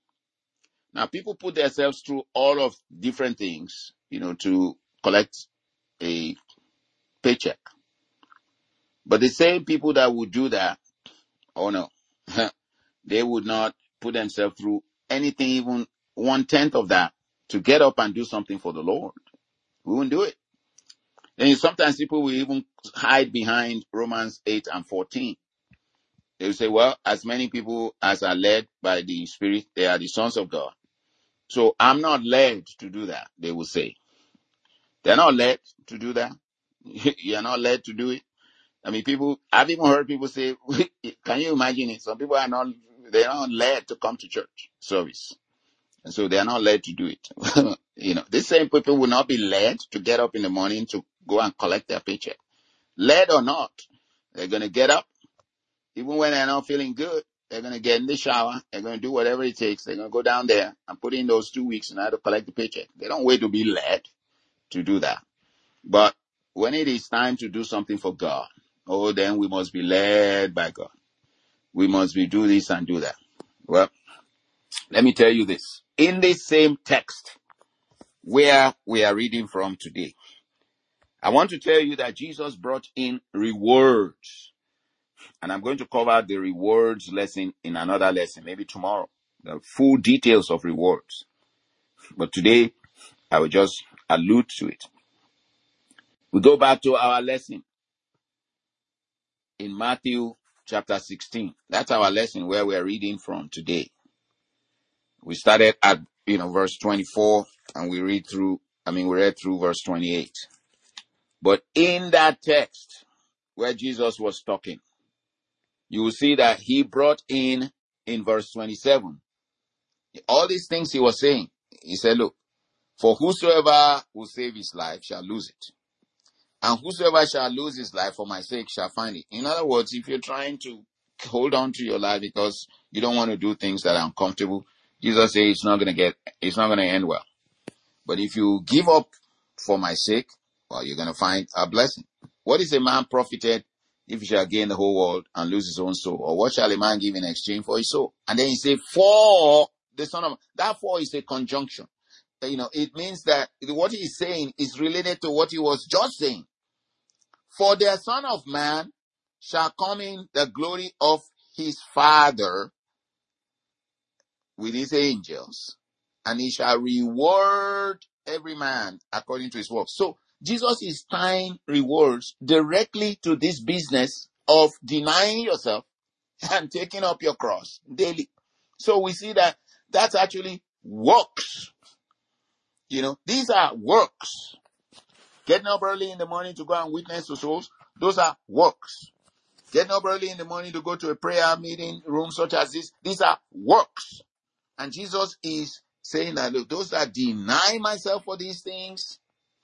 Speaker 1: Now, people put themselves through all of different things, you know, to collect a paycheck. But the same people that would do that, oh no, they would not put themselves through anything, even one tenth of that, to get up and do something for the Lord. We wouldn't do it. And sometimes people will even hide behind Romans eight and fourteen. They will say, well, as many people as are led by the Spirit, they are the sons of God. So I'm not led to do that, they will say. They're not led to do that. You're not led to do it. I mean, people, I've even heard people say, can you imagine it? Some people are not, they're not led to come to church service. And so they're not led to do it. You know, these same people will not be led to get up in the morning to go and collect their paycheck. Led or not, they're going to get up. Even when they're not feeling good, they're going to get in the shower. They're going to do whatever it takes. They're going to go down there and put in those two weeks in order to collect the paycheck. They don't wait to be led to do that. But when it is time to do something for God, oh, then we must be led by God. We must be do this and do that. Well, let me tell you this. In this same text where we are reading from today, I want to tell you that Jesus brought in rewards. And I'm going to cover the rewards lesson in another lesson, maybe tomorrow. The full details of rewards. But today, I will just allude to it. We go back to our lesson in Matthew chapter sixteen. That's our lesson where we're reading from today. We started at, you know, verse twenty-four, and we read through, I mean, we read through verse twenty-eight. But in that text where Jesus was talking, you will see that he brought in, in verse twenty-seven, all these things he was saying. He said, look, for whosoever will save his life shall lose it. And whosoever shall lose his life for my sake shall find it. In other words, if you're trying to hold on to your life because you don't want to do things that are uncomfortable, Jesus says it's not going to get, it's not going to end well. But if you give up for my sake, well, you're going to find a blessing. What is a man profited if he shall gain the whole world and lose his own soul? Or what shall a man give in exchange for his soul? And then he said, for the Son of Man. That for is a conjunction. You know, it means that what he's saying is related to what he was just saying. For the Son of Man shall come in the glory of his Father with his angels, and he shall reward every man according to his work. So Jesus is tying rewards directly to this business of denying yourself and taking up your cross daily. So we see that that's actually works. You know, these are works. Getting up early in the morning to go and witness to souls, those are works. Getting up early in the morning to go to a prayer meeting room such as this, these are works. And Jesus is saying that, look, those that deny myself for these things,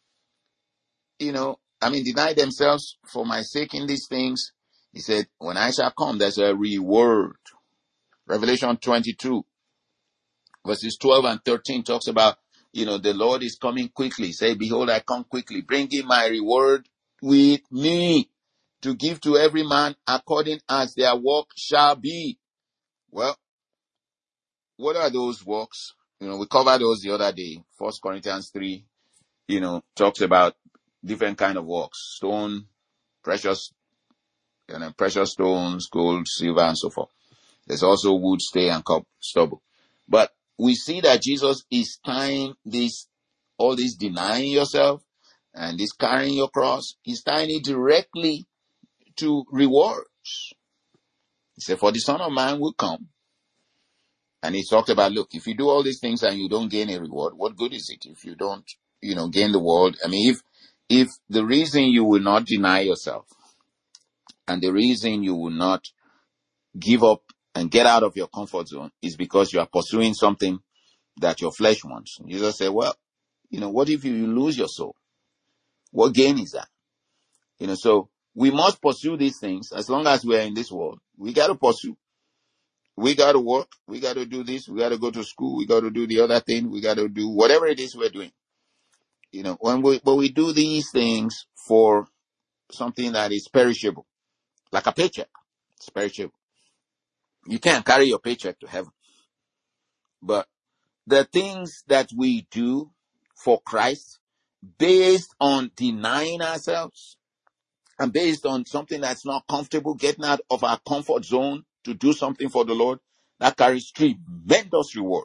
Speaker 1: you know, I mean, deny themselves for my sake in these things, he said, when I shall come, there's a reward. Revelation twenty-two, verses twelve and thirteen talks about, you know, the Lord is coming quickly. Say, behold, I come quickly, bringing my reward with me to give to every man according as their work shall be. Well, what are those works? You know, we covered those the other day. First Corinthians three, you know, talks about different kind of works. Stone, precious, you know, precious stones, gold, silver, and so forth. There's also wood, stay, and cup, stubble. But we see that Jesus is tying this, all this denying yourself and this carrying your cross, he's tying it directly to rewards. He said, for the Son of Man will come. And he talked about, look, if you do all these things and you don't gain a reward, what good is it if you don't, you know, gain the world? I mean, if, if the reason you will not deny yourself and the reason you will not give up and get out of your comfort zone is because you are pursuing something that your flesh wants. Jesus said, well, you know, what if you lose your soul? What gain is that? You know, so we must pursue these things as long as we are in this world. We got to pursue. We got to work. We got to do this. We got to go to school. We got to do the other thing. We got to do whatever it is we're doing. You know, when we, when we do these things for something that is perishable, like a paycheck, it's perishable. You can't carry your paycheck to heaven. But the things that we do for Christ, based on denying ourselves, and based on something that's not comfortable, getting out of our comfort zone to do something for the Lord, that carries tremendous reward.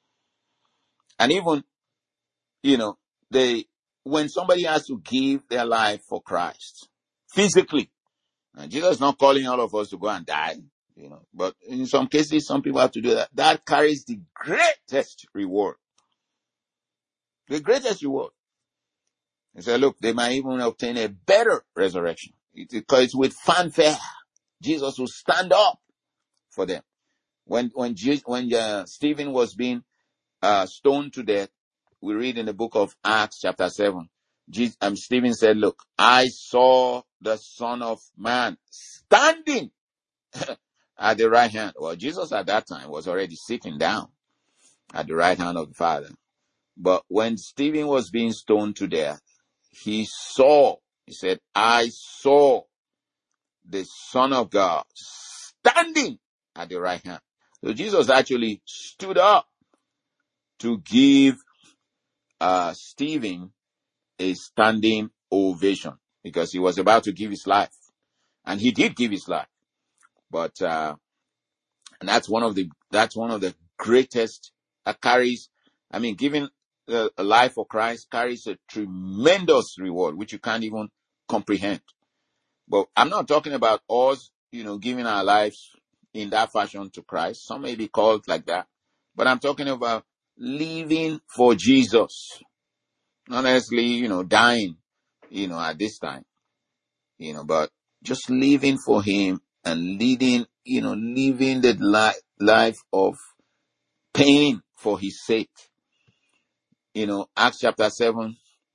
Speaker 1: And even, you know, they, when somebody has to give their life for Christ, physically, and Jesus is not calling all of us to go and die, you know, but in some cases, some people have to do that. That carries the greatest reward. The greatest reward. He said, look, they might even obtain a better resurrection. It, because it's with fanfare. Jesus will stand up for them. When, when, Je- when uh, Stephen was being uh, stoned to death, we read in the book of Acts chapter seven, Jesus, um, Stephen said, look, I saw the Son of Man standing at the right hand. Well, Jesus at that time was already sitting down at the right hand of the Father. But when Stephen was being stoned to death, he saw, he said, I saw the Son of God standing at the right hand. So Jesus actually stood up to give uh, Stephen a standing ovation because he was about to give his life. And he did give his life. But, uh, and that's one of the, that's one of the greatest, uh, carries, I mean, giving uh, a life for Christ carries a tremendous reward, which you can't even comprehend. But I'm not talking about us, you know, giving our lives in that fashion to Christ. Some may be called like that. But I'm talking about living for Jesus. Not necessarily, you know, dying, you know, at this time, you know, but just living for him and leading, you know, living the li- life of pain for his sake. You know, Acts chapter seven,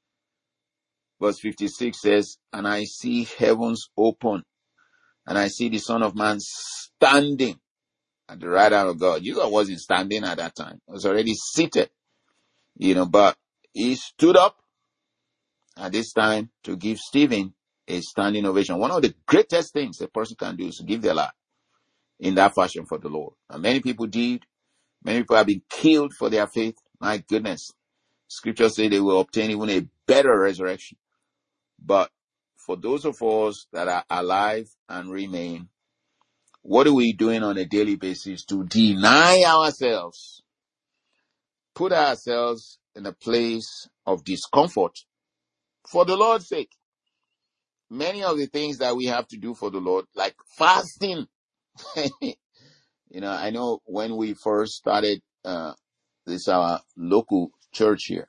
Speaker 1: verse fifty-six says, and I see heavens open, and I see the Son of Man standing at the right hand of God. Jesus wasn't standing at that time. He was already seated, you know, but he stood up at this time to give Stephen a standing ovation. One of the greatest things a person can do is to give their life in that fashion for the Lord. And many people did. Many people have been killed for their faith. My goodness. Scripture say they will obtain even a better resurrection. But for those of us that are alive and remain, what are we doing on a daily basis to deny ourselves, put ourselves in a place of discomfort for the Lord's sake? Many of the things that we have to do for the Lord, like fasting. You know, I know when we first started uh, this our local church here,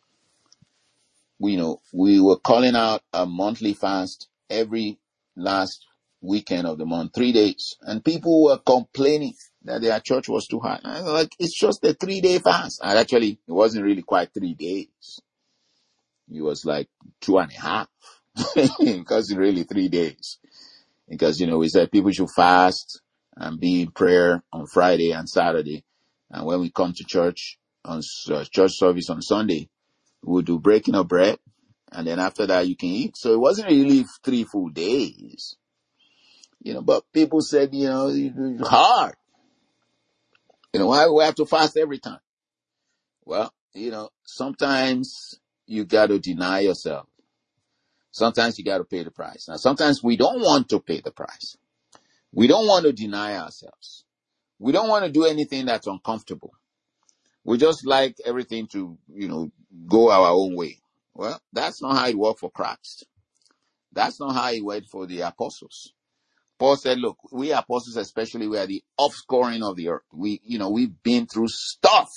Speaker 1: we, you know, we were calling out a monthly fast every last weekend of the month, three days. And people were complaining that their church was too high. I was like, it's just a three-day fast. And actually, it wasn't really quite three days. It was like two and a half. Because it's really three days. Because, you know, we said people should fast and be in prayer on Friday and Saturday. And when we come to church, on uh, church service on Sunday, we'll do breaking of bread. And then after that, you can eat. So it wasn't really three full days. You know, but people said, you know, it's hard. You know, why do we have to fast every time? Well, you know, sometimes you got to deny yourself. Sometimes you got to pay the price. Now, sometimes we don't want to pay the price. We don't want to deny ourselves. We don't want to do anything that's uncomfortable. We just like everything to, you know, go our own way. Well, that's not how it worked for Christ. That's not how it went for the apostles. Paul said, look, we apostles especially, we are the offscoring of the earth. We, you know, we've been through stuff.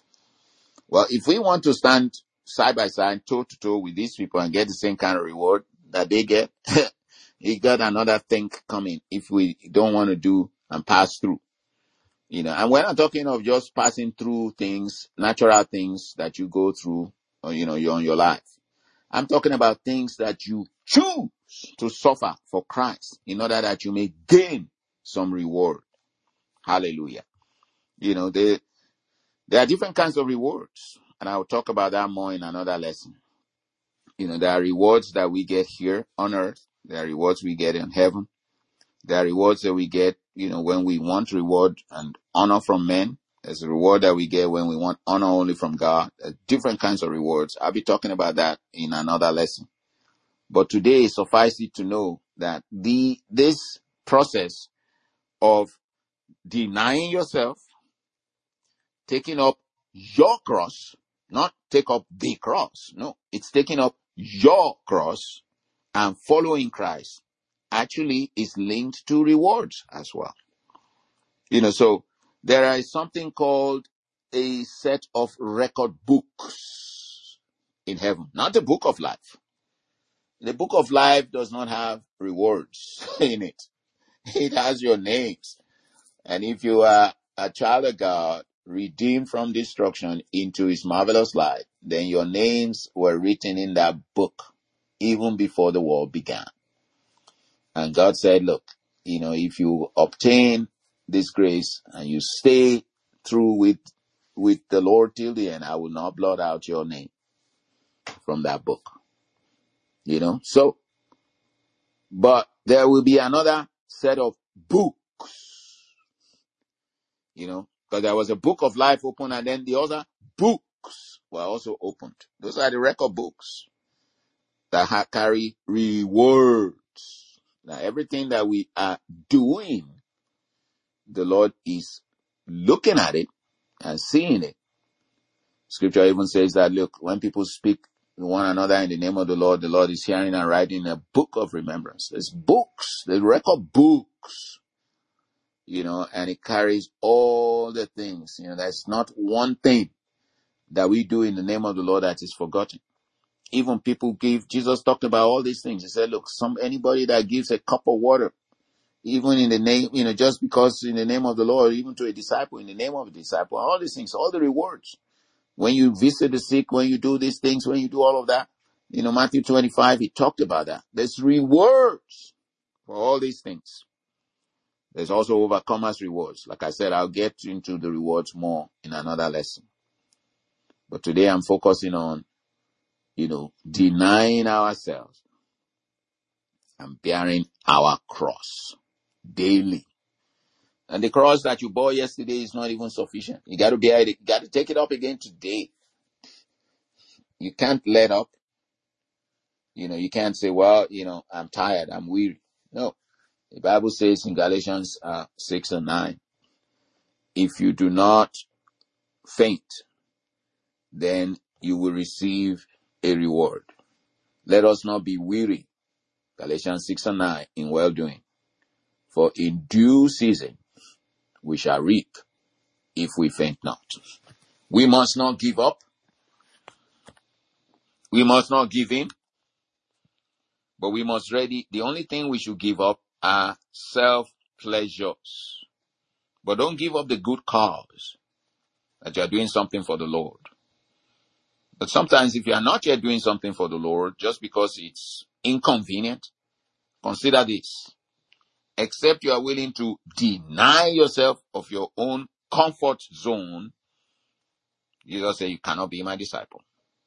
Speaker 1: Well, if we want to stand side by side, toe to toe with these people and get the same kind of reward that they get, you got another thing coming if we don't want to do and pass through. You know, and we're not talking of just passing through things, natural things that you go through, or, you know, you're on your life. I'm talking about things that you choose to suffer for Christ in order that you may gain some reward. Hallelujah. You know, there, there are different kinds of rewards, and I'll talk about that more in another lesson. You know, there are rewards that we get here on earth. There are rewards we get in heaven. There are rewards that we get, you know, when we want reward and honor from men. There's a reward that we get when we want honor only from God. There's different kinds of rewards. I'll be talking about that in another lesson. But today, suffice it to know that the this process of denying yourself, taking up your cross, not take up the cross. No, it's taking up your cross and following Christ actually is linked to rewards as well. You know, so there is something called a set of record books in heaven, not the book of life. The book of life does not have rewards in it. It has your names. And if you are a child of God, redeemed from destruction into his marvelous light, then your names were written in that book even before the world began. And God said, look, you know, if you obtain this grace and you stay through with, with the Lord till the end, I will not blot out your name from that book. You know, so, but there will be another set of books, you know, because there was a book of life open and then the other books were also opened. Those are the record books that ha- carry rewards. Now, everything that we are doing, the Lord is looking at it and seeing it. Scripture even says that, look, when people speak to one another in the name of the Lord, the Lord is hearing and writing a book of remembrance. There's books, the record books, you know, and it carries all the things. You know, there's not one thing that we do in the name of the Lord that is forgotten. Even people give, Jesus talked about all these things. He said, look, some anybody that gives a cup of water, even in the name, you know, just because in the name of the Lord, even to a disciple, in the name of a disciple, all these things, all the rewards. When you visit the sick, when you do these things, when you do all of that, you know, Matthew twenty-five, he talked about that. There's rewards for all these things. There's also overcomers rewards. Like I said, I'll get into the rewards more in another lesson. But today I'm focusing on, you know, denying ourselves and bearing our cross daily. And the cross that you bore yesterday is not even sufficient. You got to bear it. You got to take it up again today. You can't let up. You know, you can't say, well, you know, I'm tired, I'm weary. No. The Bible says in Galatians uh, six and nine, if you do not faint, then you will receive a reward. Let us not be weary, Galatians six and nine, in well-doing. For in due season we shall reap if we faint not. We must not give up. We must not give in. But we must ready. The only thing we should give up are self-pleasures. But don't give up the good cause that you are doing something for the Lord. But sometimes if you are not yet doing something for the Lord, just because it's inconvenient, consider this. Except you are willing to deny yourself of your own comfort zone, you just say you cannot be my disciple.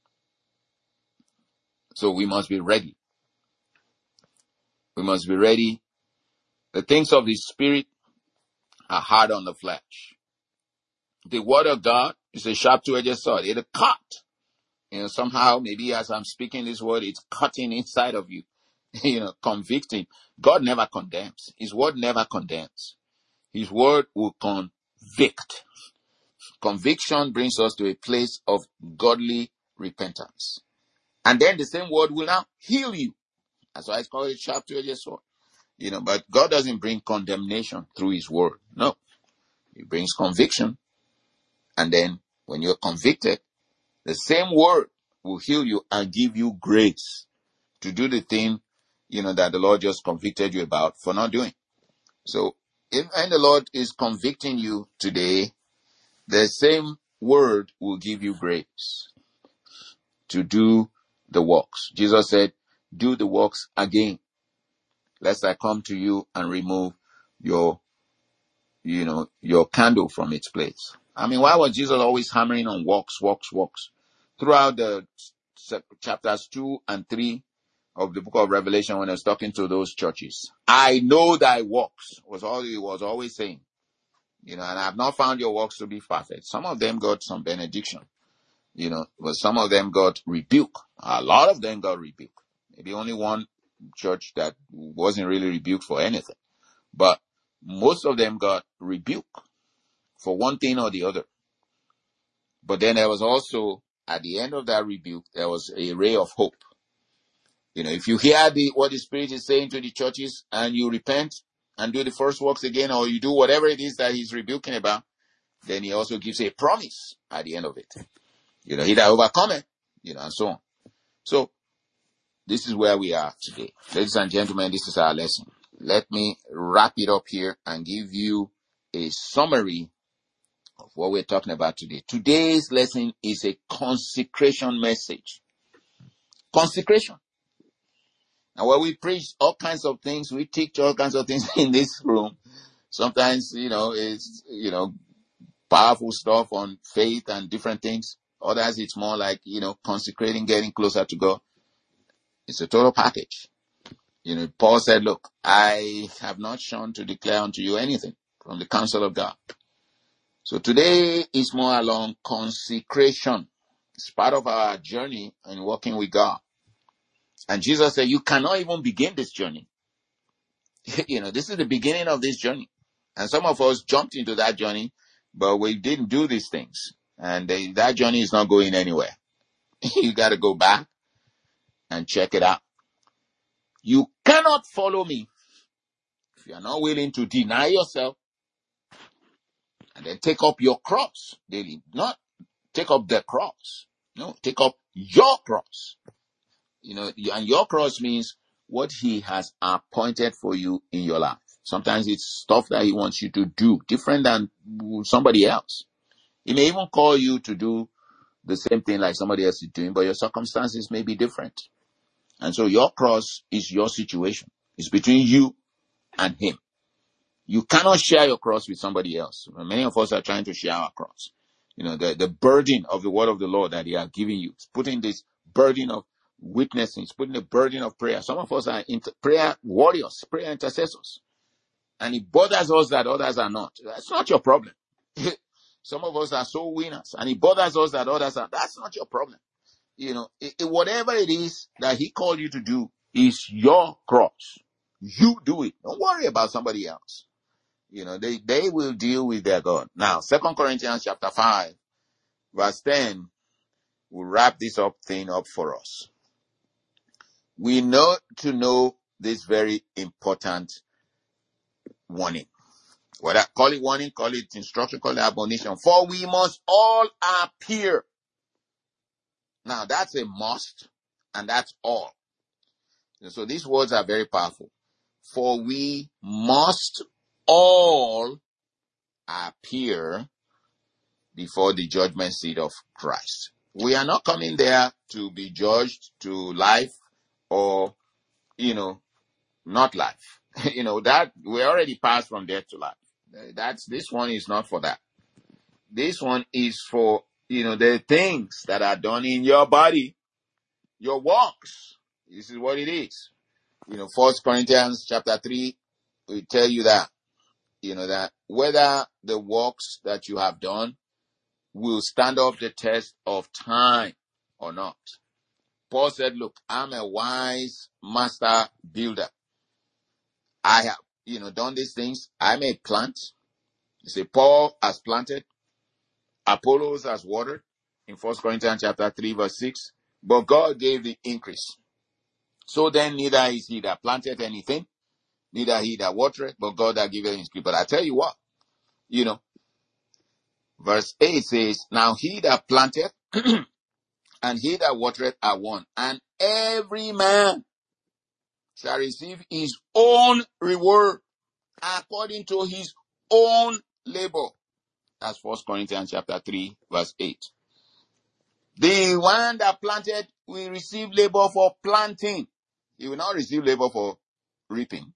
Speaker 1: So we must be ready. We must be ready. The things of the Spirit are hard on the flesh. The word of God is a sharp two-edged sword. It'll cut. You know, somehow, maybe as I'm speaking this word, it's cutting inside of you. You know, convicting. God never condemns. His word never condemns. His word will convict. Conviction brings us to a place of godly repentance. And then the same word will now heal you. That's why it's called a sharp two-edged sword. You know, but God doesn't bring condemnation through his word. No. He brings conviction. And then when you're convicted, the same word will heal you and give you grace to do the thing, you know, that the Lord just convicted you about for not doing. So if and the Lord is convicting you today, the same word will give you grace to do the works. Jesus said, do the works again, lest I come to you and remove your, you know, your candle from its place. I mean, why was Jesus always hammering on works, works, works? Throughout the chapters two and three of the book of Revelation, when I was talking to those churches, I know thy works was all he was always saying. You know, and I have not found your works to be perfect. Some of them got some benediction, you know, but some of them got rebuke. A lot of them got rebuke. Maybe only one church that wasn't really rebuked for anything. But most of them got rebuked for one thing or the other. But then there was also, at the end of that rebuke, there was a ray of hope. You know, if you hear the what the Spirit is saying to the churches and you repent and do the first works again, or you do whatever it is that he's rebuking about, then he also gives a promise at the end of it. You know, he that overcometh, you know, and so on. So, this is where we are today. Ladies and gentlemen, this is our lesson. Let me wrap it up here and give you a summary of what we're talking about today. Today's lesson is a consecration message. Consecration. And when we preach all kinds of things, we teach all kinds of things in this room. Sometimes, you know, it's, you know, powerful stuff on faith and different things. Others, it's more like, you know, consecrating, getting closer to God. It's a total package. You know, Paul said, look, I have not shunned to declare unto you anything from the counsel of God. So today is more along consecration. It's part of our journey in walking with God. And Jesus said, you cannot even begin this journey. You know, this is the beginning of this journey. And some of us jumped into that journey, but we didn't do these things. And they, that journey is not going anywhere. You got to go back and check it out. You cannot follow me if you are not willing to deny yourself and then take up your cross daily. Not take up the cross. No, take up your cross. You know, and your cross means what he has appointed for you in your life. Sometimes it's stuff that he wants you to do, different than somebody else. He may even call you to do the same thing like somebody else is doing, but your circumstances may be different. And so your cross is your situation. It's between you and him. You cannot share your cross with somebody else. Many of us are trying to share our cross. You know, the, the burden of the word of the Lord that he has given you. It's putting this burden of witnessing. It's putting the burden of prayer. Some of us are inter- prayer warriors, prayer intercessors. And it bothers us that others are not. That's not your problem. Some of us are soul winners. And it bothers us that others are. That's not your problem. You know, it, it, whatever it is that he called you to do is your cross. You do it. Don't worry about somebody else. You know, they, they will deal with their God. Now, Second Corinthians chapter five, verse ten, will wrap this up thing up for us. We know to know this very important warning. Whether call it warning, call it instruction, call it admonition. For we must all appear. Now, that's a must, and that's all. So these words are very powerful. For we must all appear before the judgment seat of Christ. We are not coming there to be judged to life or, you know, not life. You know, that we already passed from death to life. That's, this one is not for that. This one is for, you know, the things that are done in your body, your works. This is what it is. You know, First Corinthians chapter three will tell you that, you know, that whether the works that you have done will stand up the test of time or not. Paul said, look, I'm a wise master builder. I have, you know, done these things. I may plant. You say, Paul has planted. Apollos has watered in First Corinthians chapter three, verse six. But God gave the increase. So then neither is he that planted anything, neither he that watered, but God that giveth increase. But I tell you what, you know, verse eight says, now he that planted and he that watereth are one, and every man shall receive his own reward according to his own labor. That's First Corinthians chapter three, verse eight. The one that planted will receive labor for planting. He will not receive labor for reaping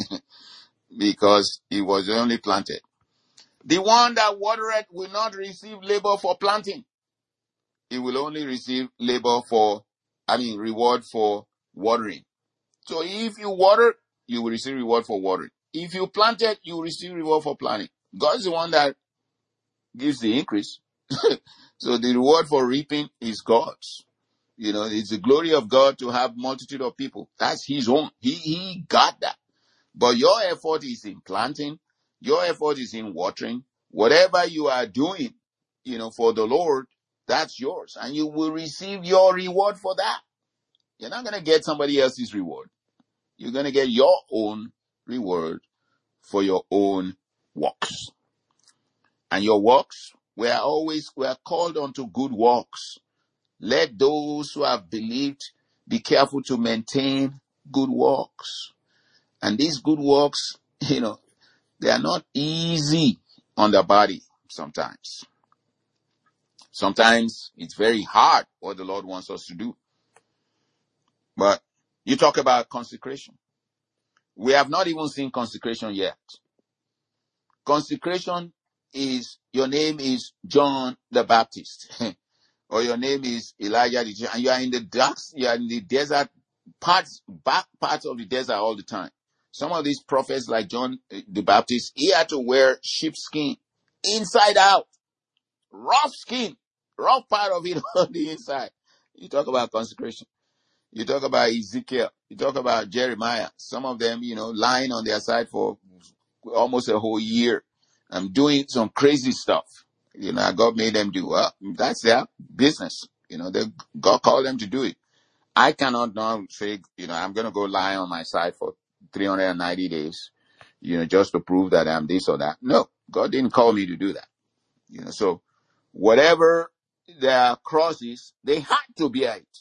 Speaker 1: because he was only planted. The one that watered will not receive labor for planting. He will only receive labor for, I mean, reward for watering. So if you water, you will receive reward for watering. If you planted, you will receive reward for planting. God is the one that gives the increase. So the reward for reaping is God's. You know, it's the glory of God to have multitude of people. That's his own. He, he got that. But your effort is in planting. Your effort is in watering. Whatever you are doing, you know, for the Lord, that's yours. And you will receive your reward for that. You're not going to get somebody else's reward. You're going to get your own reward for your own works. And your works, we are always, we are called unto good works. Let those who have believed be careful to maintain good works. And these good works, you know, they are not easy on the body sometimes. Sometimes it's very hard what the Lord wants us to do. But you talk about consecration. We have not even seen consecration yet. Consecration is, your name is John the Baptist. Or your name is Elijah, the, and you are in the dark, you are in the desert parts, back parts of the desert all the time. Some of these prophets like John the Baptist, he had to wear sheepskin inside out, rough skin, rough part of it on the inside. You talk about consecration. You talk about Ezekiel. You talk about Jeremiah. Some of them, you know, lying on their side for almost a whole year and doing some crazy stuff. You know, God made them do. Well, that's their business. You know, they, God called them to do it. I cannot now say, you know, I'm going to go lie on my side for three hundred ninety days, you know, just to prove that I'm this or that. No, God didn't call me to do that. You know, so whatever their cross is, they had to bear it.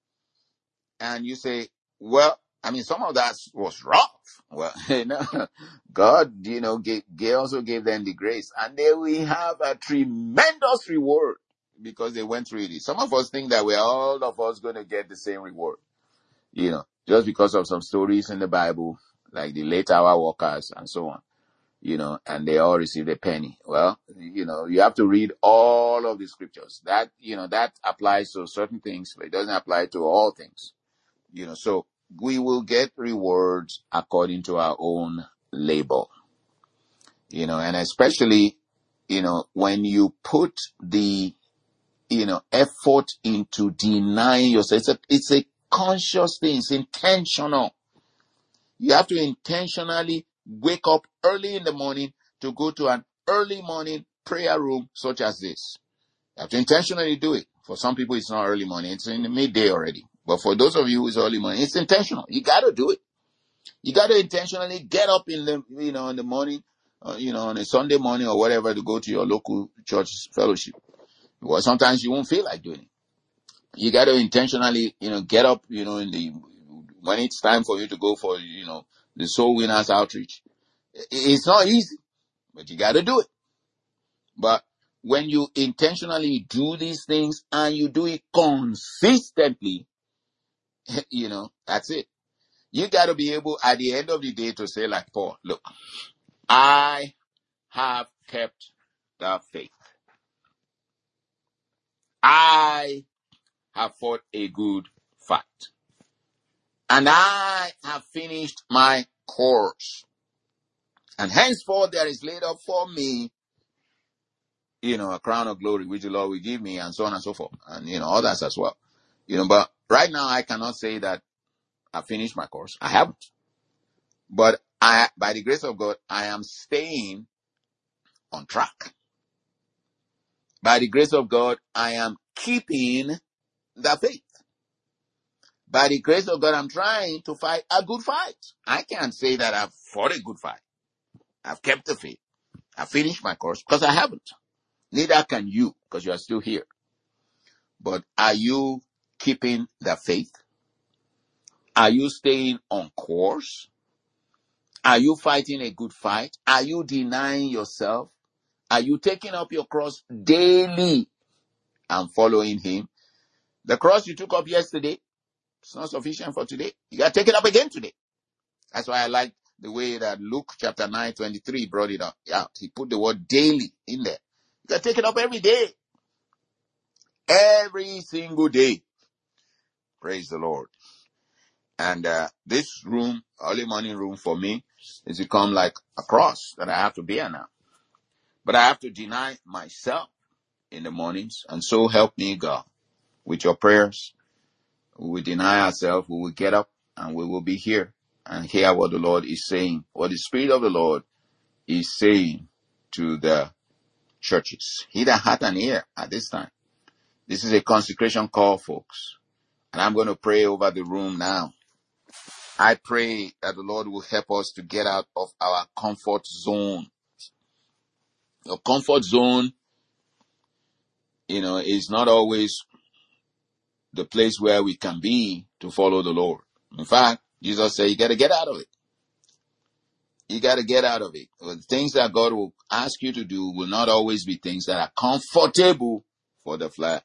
Speaker 1: And you say, well, I mean, some of that was rough. Well, you know, God, you know, gave, gave also gave them the grace, and they will have a tremendous reward because they went through it. Some of us think that we're all of us going to get the same reward, you know, just because of some stories in the Bible, like the late hour workers and so on, you know, and they all received a penny. Well, you know, you have to read all of the scriptures. That, you know, that applies to certain things, but it doesn't apply to all things, you know, so we will get rewards according to our own labor, you know, and especially, you know, when you put the, you know, effort into denying yourself, it's a, it's a conscious thing, it's intentional. You have to intentionally wake up early in the morning to go to an early morning prayer room such as this. You have to intentionally do it. For some people, it's not early morning, it's in the midday already. But for those of you who is early morning, it's intentional. You got to do it. You got to intentionally get up in the, you know, in the morning, uh, you know, on a Sunday morning or whatever to go to your local church fellowship. Well, sometimes you won't feel like doing it. You got to intentionally, you know, get up, you know, in the, when it's time for you to go for, you know, the soul winners outreach. It's not easy, but you got to do it. But when you intentionally do these things and you do it consistently, you know, that's it. You got to be able at the end of the day to say like Paul, look, I have kept the faith. I have fought a good fight. And I have finished my course. And henceforth there is laid up for me, you know, a crown of glory, which the Lord will give me, and so on and so forth. And, you know, others as well. You know, but right now I cannot say that I finished my course. I haven't. But I, by the grace of God, I am staying on track. By the grace of God, I am keeping the faith. By the grace of God, I'm trying to fight a good fight. I can't say that I've fought a good fight. I've kept the faith. I finished my course because I haven't. Neither can you because you are still here. But are you keeping the faith? Are you staying on course? Are you fighting a good fight? Are you denying yourself? Are you taking up your cross daily and following him? The cross you took up yesterday, it's not sufficient for today. You got to take it up again today. That's why I like the way that Luke chapter nine twenty-three brought it up. Yeah, he put the word daily in there. You got to take it up every day. Every single day. Praise the Lord. And uh, this room, early morning room for me, has become like a cross that I have to bear now. But I have to deny myself in the mornings. And so help me, God, with your prayers. We will deny ourselves. We will get up and we will be here and hear what the Lord is saying, what the Spirit of the Lord is saying to the churches. He that hath an ear at this time. This is a consecration call, folks. And I'm going to pray over the room now. I pray that the Lord will help us to get out of our comfort zone. Your comfort zone, you know, is not always the place where we can be to follow the Lord. In fact, Jesus said you got to get out of it. You got to get out of it. The things that God will ask you to do will not always be things that are comfortable for the flesh.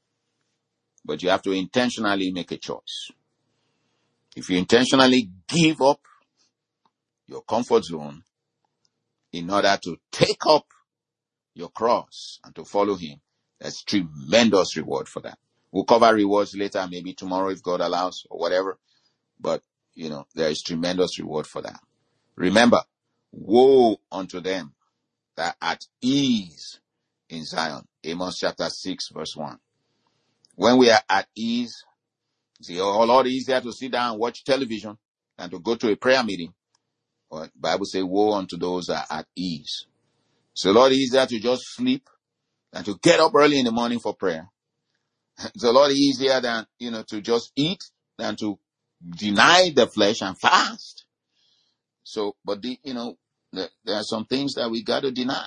Speaker 1: But you have to intentionally make a choice. If you intentionally give up your comfort zone in order to take up your cross and to follow him, there's tremendous reward for that. We'll cover rewards later, maybe tomorrow if God allows or whatever. But, you know, there is tremendous reward for that. Remember, woe unto them that are at ease in Zion. Amos chapter six verse one. When we are at ease, see, oh Lord, it's easier to sit down and watch television than to go to a prayer meeting. But the Bible says, woe unto those that are at ease. So Lord, it's easier to just sleep than to get up early in the morning for prayer. It's a lot easier than, you know, to just eat than to deny the flesh and fast. So, but the, you know, the, there are some things that we got to deny.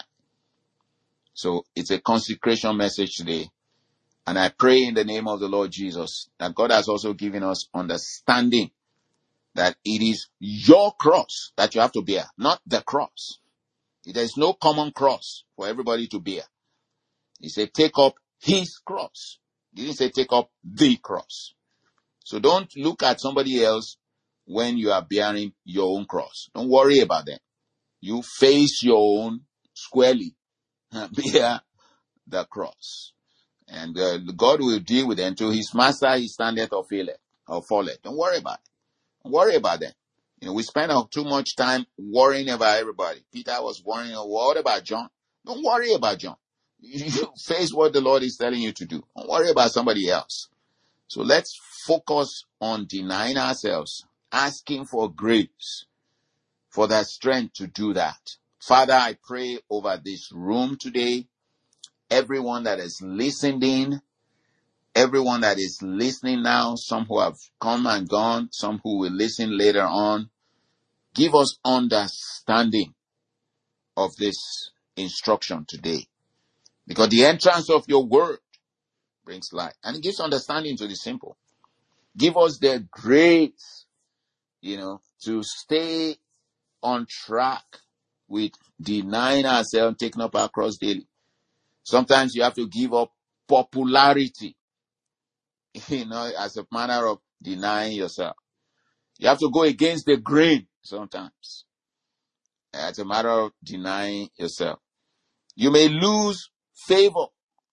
Speaker 1: So it's a consecration message today. And I pray in the name of the Lord Jesus that God has also given us understanding that it is your cross that you have to bear, not the cross. There is no common cross for everybody to bear. He said, take up his cross. He didn't say take up the cross. So don't look at somebody else when you are bearing your own cross. Don't worry about them. You face your own squarely and bear the cross. And uh, God will deal with them until his master he standeth or faileth or falleth. Don't worry about it. Don't worry about them. You know, we spend too much time worrying about everybody. Peter was worrying, what about John? Don't worry about John. You face what the Lord is telling you to do. Don't worry about somebody else. So let's focus on denying ourselves, asking for grace, for that strength to do that. Father, I pray over this room today, everyone that is listening, everyone that is listening now, some who have come and gone, some who will listen later on, give us understanding of this instruction today. Because the entrance of your word brings light. And it gives understanding to the simple. Give us the grace, you know, to stay on track with denying ourselves, taking up our cross daily. Sometimes you have to give up popularity, you know, as a manner of denying yourself. You have to go against the grain sometimes. As a matter of denying yourself. You may lose favor.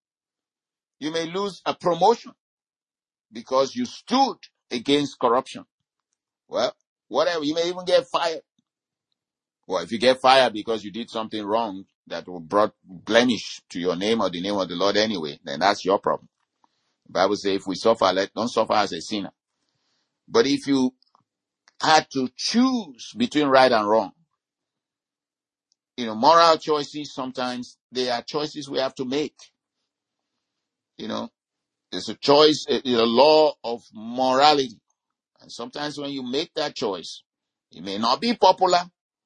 Speaker 1: You may lose a promotion because you stood against corruption. Well, whatever. You may even get fired. Well, if you get fired because you did something wrong that brought blemish to your name or the name of the Lord anyway, then that's your problem. The Bible says if we suffer, let don't suffer as a sinner. But if you had to choose between right and wrong, you know, moral choices, sometimes they are choices we have to make. You know, it's a choice, it's a law of morality. And sometimes when you make that choice, it may not be popular.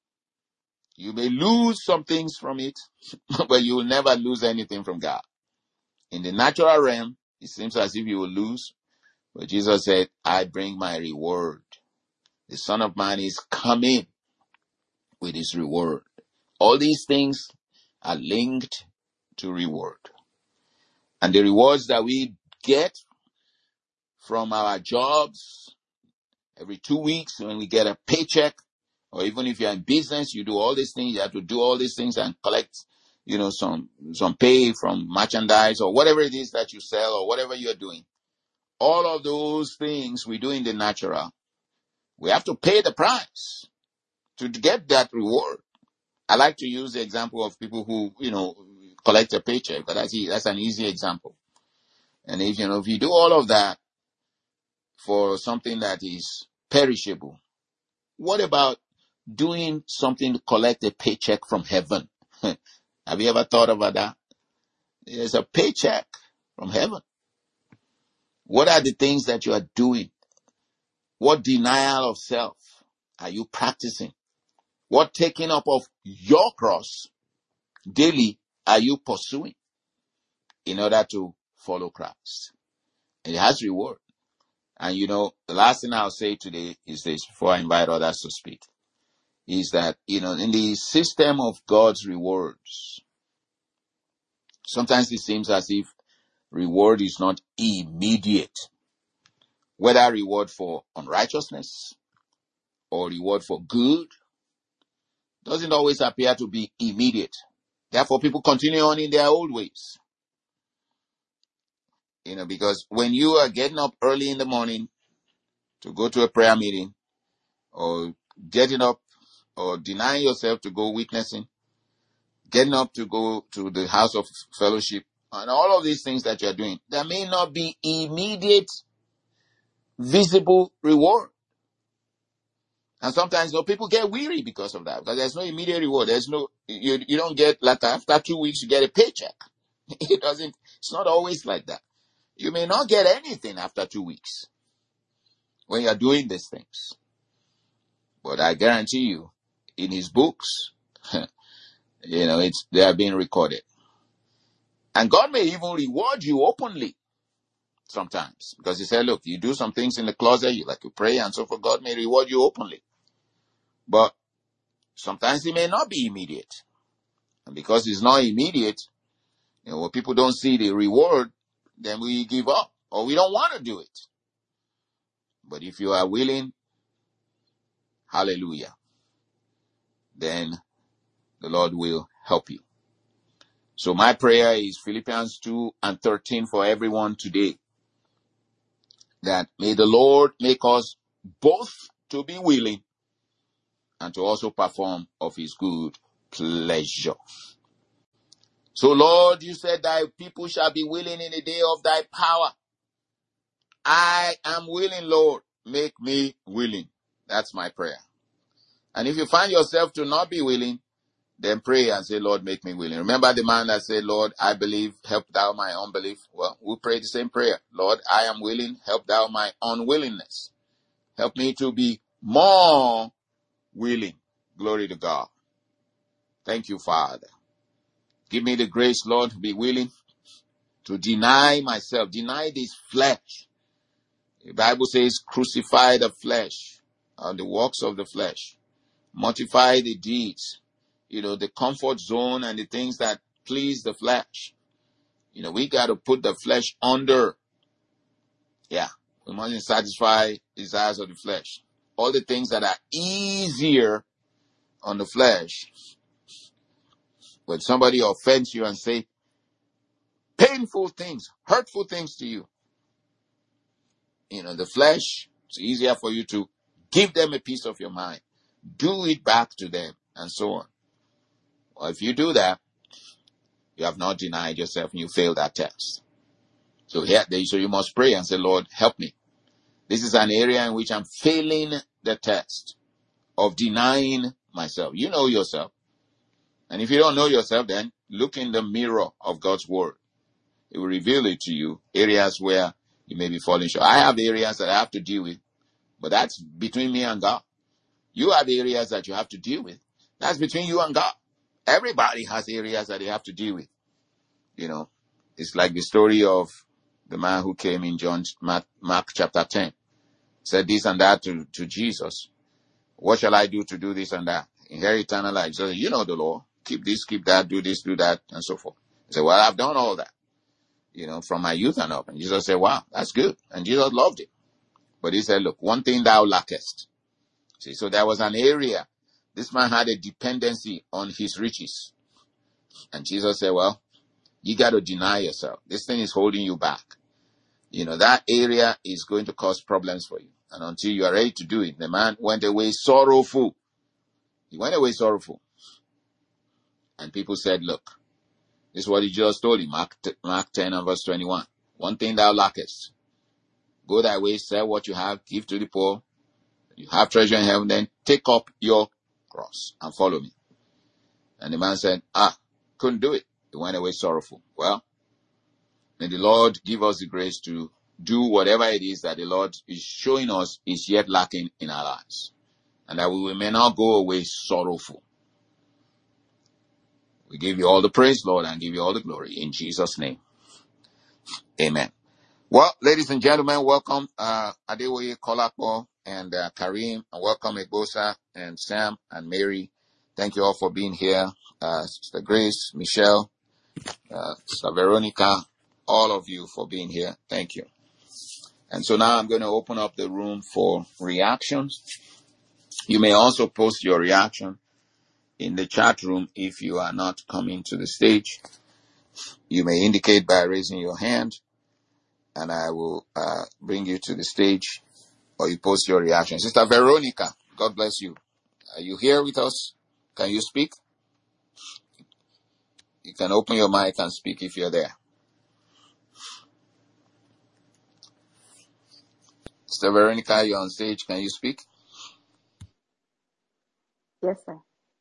Speaker 1: You may lose some things from it, but you will never lose anything from God. In the natural realm, it seems as if you will lose. But Jesus said, I bring my reward. The Son of Man is coming with his reward. All these things are linked to reward. And the rewards that we get from our jobs every two weeks when we get a paycheck, or even if you're in business, you do all these things, you have to do all these things and collect, you know, some, some pay from merchandise or whatever it is that you sell or whatever you're doing. All of those things we do in the natural. We have to pay the price to get that reward. I like to use the example of people who, you know, collect a paycheck, but that's, that's an easy example. And if, you know, if you do all of that for something that is perishable. What about doing something to collect a paycheck from heaven? Have you ever thought about that? There's a paycheck from heaven. What are the things that you are doing? What denial of self are you practicing? What taking up of your cross daily are you pursuing in order to follow Christ? It has reward. And you know, the last thing I'll say today is this, before I invite others to speak, is that, you know, in the system of God's rewards, sometimes it seems as if reward is not immediate. Whether reward for unrighteousness or reward for good doesn't always appear to be immediate. Therefore, people continue on in their old ways. You know, because when you are getting up early in the morning to go to a prayer meeting, or getting up or denying yourself to go witnessing, getting up to go to the house of fellowship, and all of these things that you're doing, there may not be immediate, visible reward. And sometimes, you know, people get weary because of that, because there's no immediate reward. There's no, you, you don't get, like after two weeks, you get a paycheck. It doesn't, it's not always like that. You may not get anything after two weeks when you're doing these things. But I guarantee you, in his books, you know, it's, they are being recorded. And God may even reward you openly sometimes, because he said, look, you do some things in the closet, you like to pray and so forth, God may reward you openly. But sometimes it may not be immediate. And because it's not immediate, you know, when people don't see the reward, then we give up, or we don't want to do it. But if you are willing, hallelujah, then the Lord will help you. So my prayer is Philippians two and thirteen for everyone today, that may the Lord make us both to be willing and to also perform of his good pleasure. So Lord, you said thy people shall be willing in the day of thy power. I am willing, Lord. Make me willing. That's my prayer. And if you find yourself to not be willing, then pray and say, Lord, make me willing. Remember the man that said, Lord, I believe, help thou my unbelief. Well, we pray the same prayer. Lord, I am willing, help thou my unwillingness. Help me to be more willing. Glory to God. Thank you, Father. Give me the grace, Lord, to be willing to deny myself, deny this flesh. The Bible says, crucify the flesh, or the works of the flesh. Mortify the deeds, you know, the comfort zone and the things that please the flesh. You know, we got to put the flesh under. Yeah, we mustn't satisfy desires of the flesh. All the things that are easier on the flesh. When somebody offends you and say painful things, hurtful things to you, you know, the flesh, it's easier for you to give them a piece of your mind. Do it back to them, and so on. Well, if you do that, you have not denied yourself and you failed that test. So here, so you must pray and say, Lord, help me. This is an area in which I'm failing the test of denying myself. You know yourself. And if you don't know yourself, then look in the mirror of God's word. It will reveal it to you, areas where you may be falling short. I have areas that I have to deal with, but that's between me and God. You have areas that you have to deal with. That's between you and God. Everybody has areas that they have to deal with. You know, it's like the story of the man who came in John, Mark, Mark chapter ten. Said this and that to, to Jesus. What shall I do to do this and that? Inherit eternal life. So you know the law. Keep this, keep that, do this, do that, and so forth. He said, well, I've done all that, you know, from my youth and up. And Jesus said, wow, that's good. And Jesus loved it. But he said, look, one thing thou lackest. See, so there was an area. This man had a dependency on his riches. And Jesus said, well, you got to deny yourself. This thing is holding you back. You know, that area is going to cause problems for you. And until you are ready to do it, the man went away sorrowful. He went away sorrowful. And people said, look, this is what he just told him, Mark, Mark ten and verse twenty-one. One thing thou lackest. Go thy way, sell what you have, give to the poor. You have treasure in heaven, then take up your cross and follow me. And the man said, ah, couldn't do it. He went away sorrowful. Well, may the Lord give us the grace to do whatever it is that the Lord is showing us is yet lacking in our lives. And that we may not go away sorrowful. We give you all the praise, Lord, and give you all the glory. In Jesus' name. Amen. Well, ladies and gentlemen, welcome uh, Adewoye Kolapo and uh, Karim, and welcome Egbosa and Sam and Mary. Thank you all for being here. Uh, Sister Grace, Michelle, uh, Sister Veronica, all of you for being here. Thank you. And so now I'm going to open up the room for reactions. You may also post your reaction in the chat room if you are not coming to the stage. You may indicate by raising your hand, and I will uh, bring you to the stage, or you post your reaction. Sister Veronica, God bless you. Are you here with us? Can you speak? You can open your mic and speak if you're there. Sister Veronica, you're on stage. Can you speak?
Speaker 2: Yes, sir.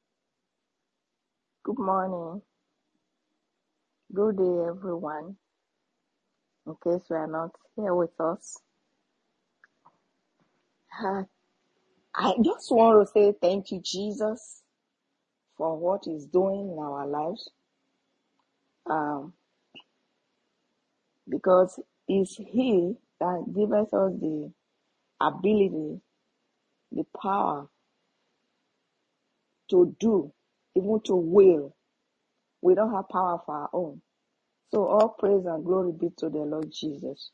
Speaker 2: Good morning. Good day, everyone. In case you are not here with us, uh, I just want to say thank you, Jesus, for what He's doing in our lives. Um, because it's He that gives us the ability, the power to do, even to will. We don't have power of our own. So all praise and glory be to the Lord Jesus.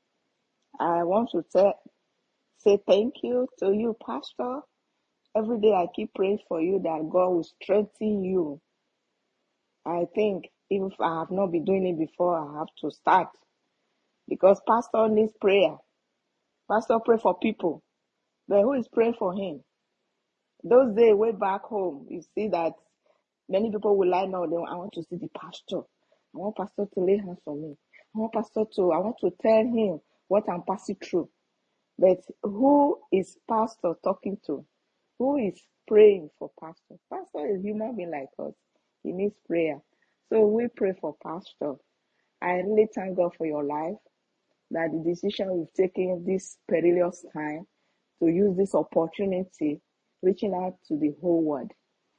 Speaker 2: I want to say, say thank you to you, Pastor. Every day I keep praying for you that God will strengthen you. I think if I have not been doing it before, I have to start. Because Pastor needs prayer. Pastor pray for people. But who is praying for him? Those days way back home, you see that many people will line up. I want to see the pastor. I want pastor to lay hands on me. I want pastor to, I want to tell him what I'm passing through. But who is pastor talking to? Who is praying for pastor? Pastor is human being like us. He needs prayer. So we pray for pastor. I really thank God for your life, that the decision we've taken this perilous time to use this opportunity, reaching out to the whole world.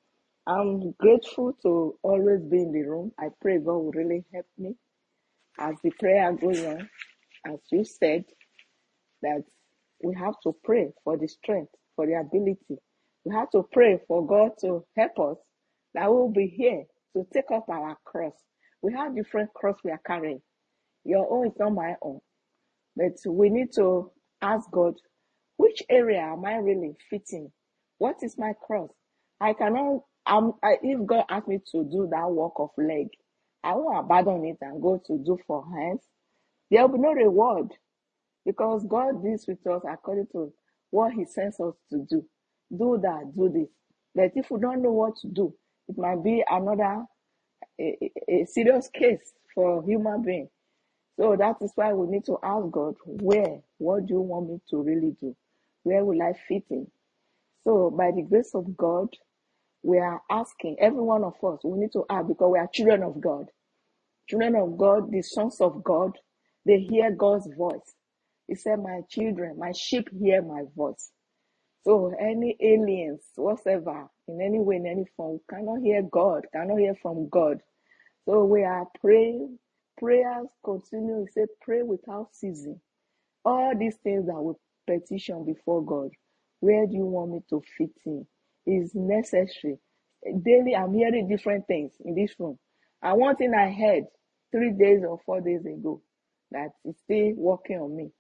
Speaker 2: I'm grateful to always be in the room. I pray God will really help me as the prayer goes on. As you said, that we have to pray for the strength, for the ability. We have to pray for God to help us, that we'll be here to take up our cross. We have different cross we are carrying. Your own is not my own. But we need to ask God, which area am I really fitting? What is my cross? I cannot, um, I, if God asks me to do that work of leg, I won't abandon it and go to do for hands. There will be no reward. Because God deals with us according to what He sends us to do. Do that, do this. But if we don't know what to do, it might be another a, a serious case for human being. So that is why we need to ask God, where? What do you want me to really do? Where will I fit in? So by the grace of God, we are asking, every one of us, we need to ask because we are children of God. Children of God, the sons of God, they hear God's voice. He said, my children, my sheep hear my voice. So any aliens, whatever, in any way, in any form, cannot hear God, cannot hear from God. So we are praying, prayers continue. He said, pray without ceasing. All these things that we petition before God, where do you want me to fit in? Is necessary. Daily, I'm hearing different things in this room. And one thing I heard three days or four days ago that is still working on me.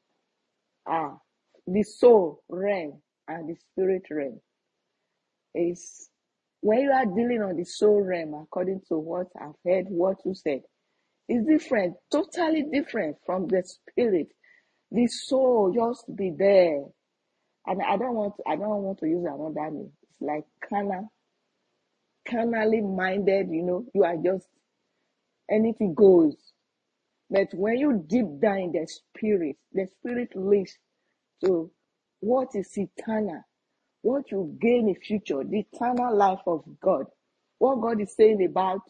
Speaker 2: Ah, the soul realm and the spirit realm is when you are dealing on the soul realm, according to what I've heard, what you said, is different, totally different from the spirit. The soul just be there, and I don't want, to, I don't want to use another name. It's like carnal, carnally minded. You know, you are just anything goes. But when you deep down in the spirit, the spirit leads to what is eternal, what you gain in future, the eternal life of God. What God is saying about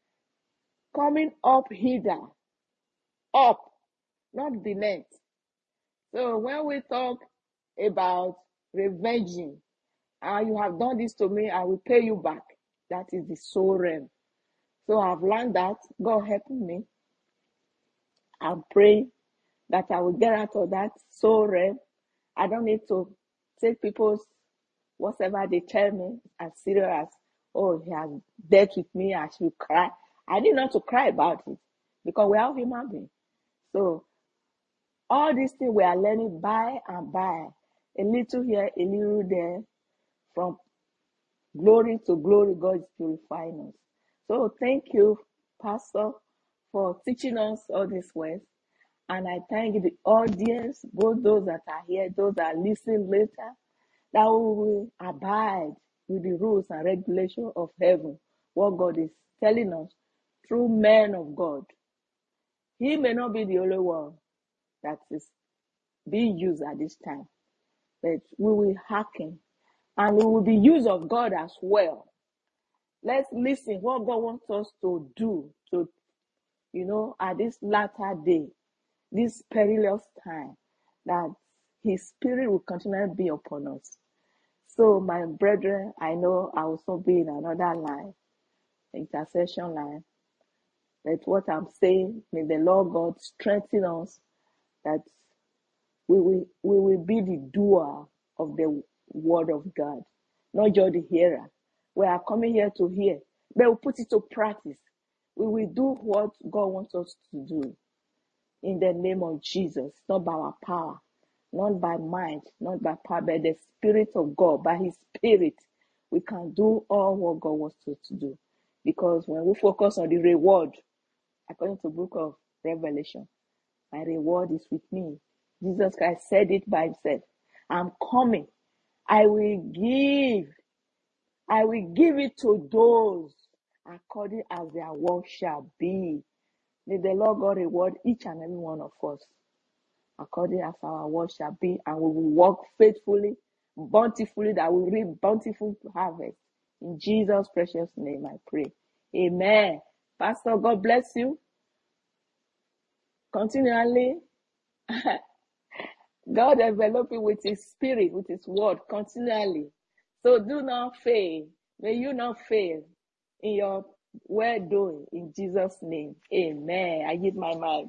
Speaker 2: coming up hither, up, not beneath. So when we talk about revenging, and you have done this to me, I will pay you back. That is the soul realm. So I've learned that. God help me. I'm praying that I will get out of that soul realm. I don't need to take people's whatever they tell me as serious as, oh, he has dealt with me, I should cry. I need not to cry about it because we are human beings. So all these things we are learning by and by, a little here, a little there, from glory to glory, God is purifying us. So thank you, Pastor, for teaching us all these words. And I thank the audience, both those that are here, those that are listening later, that we will abide with the rules and regulations of heaven, what God is telling us through men of God. He may not be the only one that is being used at this time, but we will hearken and we will be used of God as well. Let's listen what God wants us to do to, you know, at this latter day, this perilous time, that His Spirit will continue to be upon us. So, my brethren, I know I will soon be in another line, intercession line. But what I'm saying, may the Lord God strengthen us that we will, we will be the doer of the word of God, not just the hearer. We are coming here to hear, but we'll put it to practice. We will do what God wants us to do in the name of Jesus, not by our power, not by mind, not by power, by the Spirit of God, by His Spirit. We can do all what God wants us to do. Because when we focus on the reward, according to the book of Revelation, my reward is with me. Jesus Christ said it by Himself. I'm coming. I will give. I will give it to those according as their work shall be. May the Lord God reward each and every one of us according as our work shall be, and we will work faithfully, bountifully, that we will reap bountiful harvest. In Jesus' precious name I pray. Amen. Pastor, God bless you. Continually, God envelop you with His Spirit, with His word, continually. So do not fail. May you not fail in your well doing. In Jesus' name, amen. I give my mind.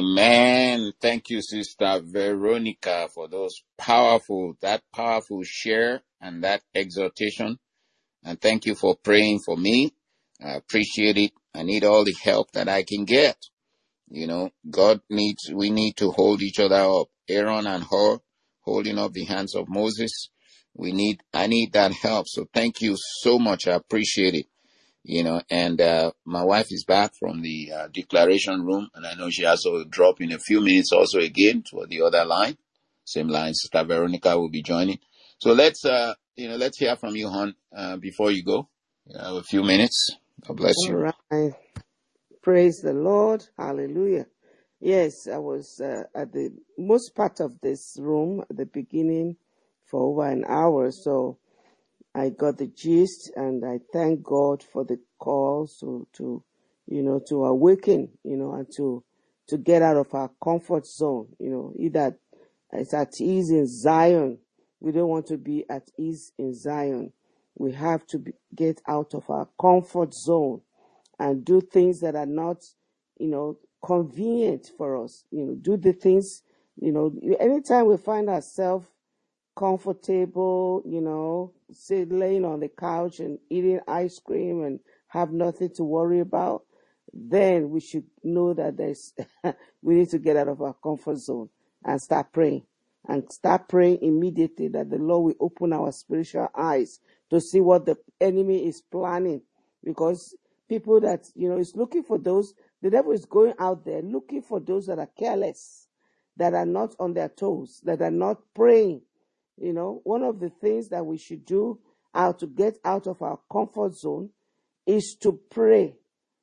Speaker 1: Amen. Thank you, Sister Veronica, for those powerful, that powerful share and that exhortation. And thank you for praying for me. I appreciate it. I need all the help that I can get. You know, God needs, we need to hold each other up. Aaron and Hur holding up the hands of Moses. We need, I need that help. So thank you so much. I appreciate it. You know, and uh, my wife is back from the uh, declaration room, and I know she has to drop in a few minutes also again for the other line. Same line, Sister Veronica will be joining. So let's, uh, you know, let's hear from you, hon, uh, before you go. You have a few minutes. God bless
Speaker 3: All
Speaker 1: you.
Speaker 3: right. Praise the Lord. Hallelujah. Yes, I was uh, at the most part of this room at the beginning for over an hour. So I got the gist, and I thank God for the calls to, to, you know, to awaken, you know, and to, to get out of our comfort zone, you know, either it's at ease in Zion. We don't want to be at ease in Zion. We have to be, get out of our comfort zone and do things that are not, you know, convenient for us. You know, do the things, you know, anytime we find ourselves comfortable, you know, sit laying on the couch and eating ice cream and have nothing to worry about, then we should know that there's we need to get out of our comfort zone and start praying. And start praying immediately that the Lord will open our spiritual eyes to see what the enemy is planning. Because people that, you know, is looking for those, the devil is going out there looking for those that are careless, that are not on their toes, that are not praying. You know, one of the things that we should do how to get out of our comfort zone is to pray.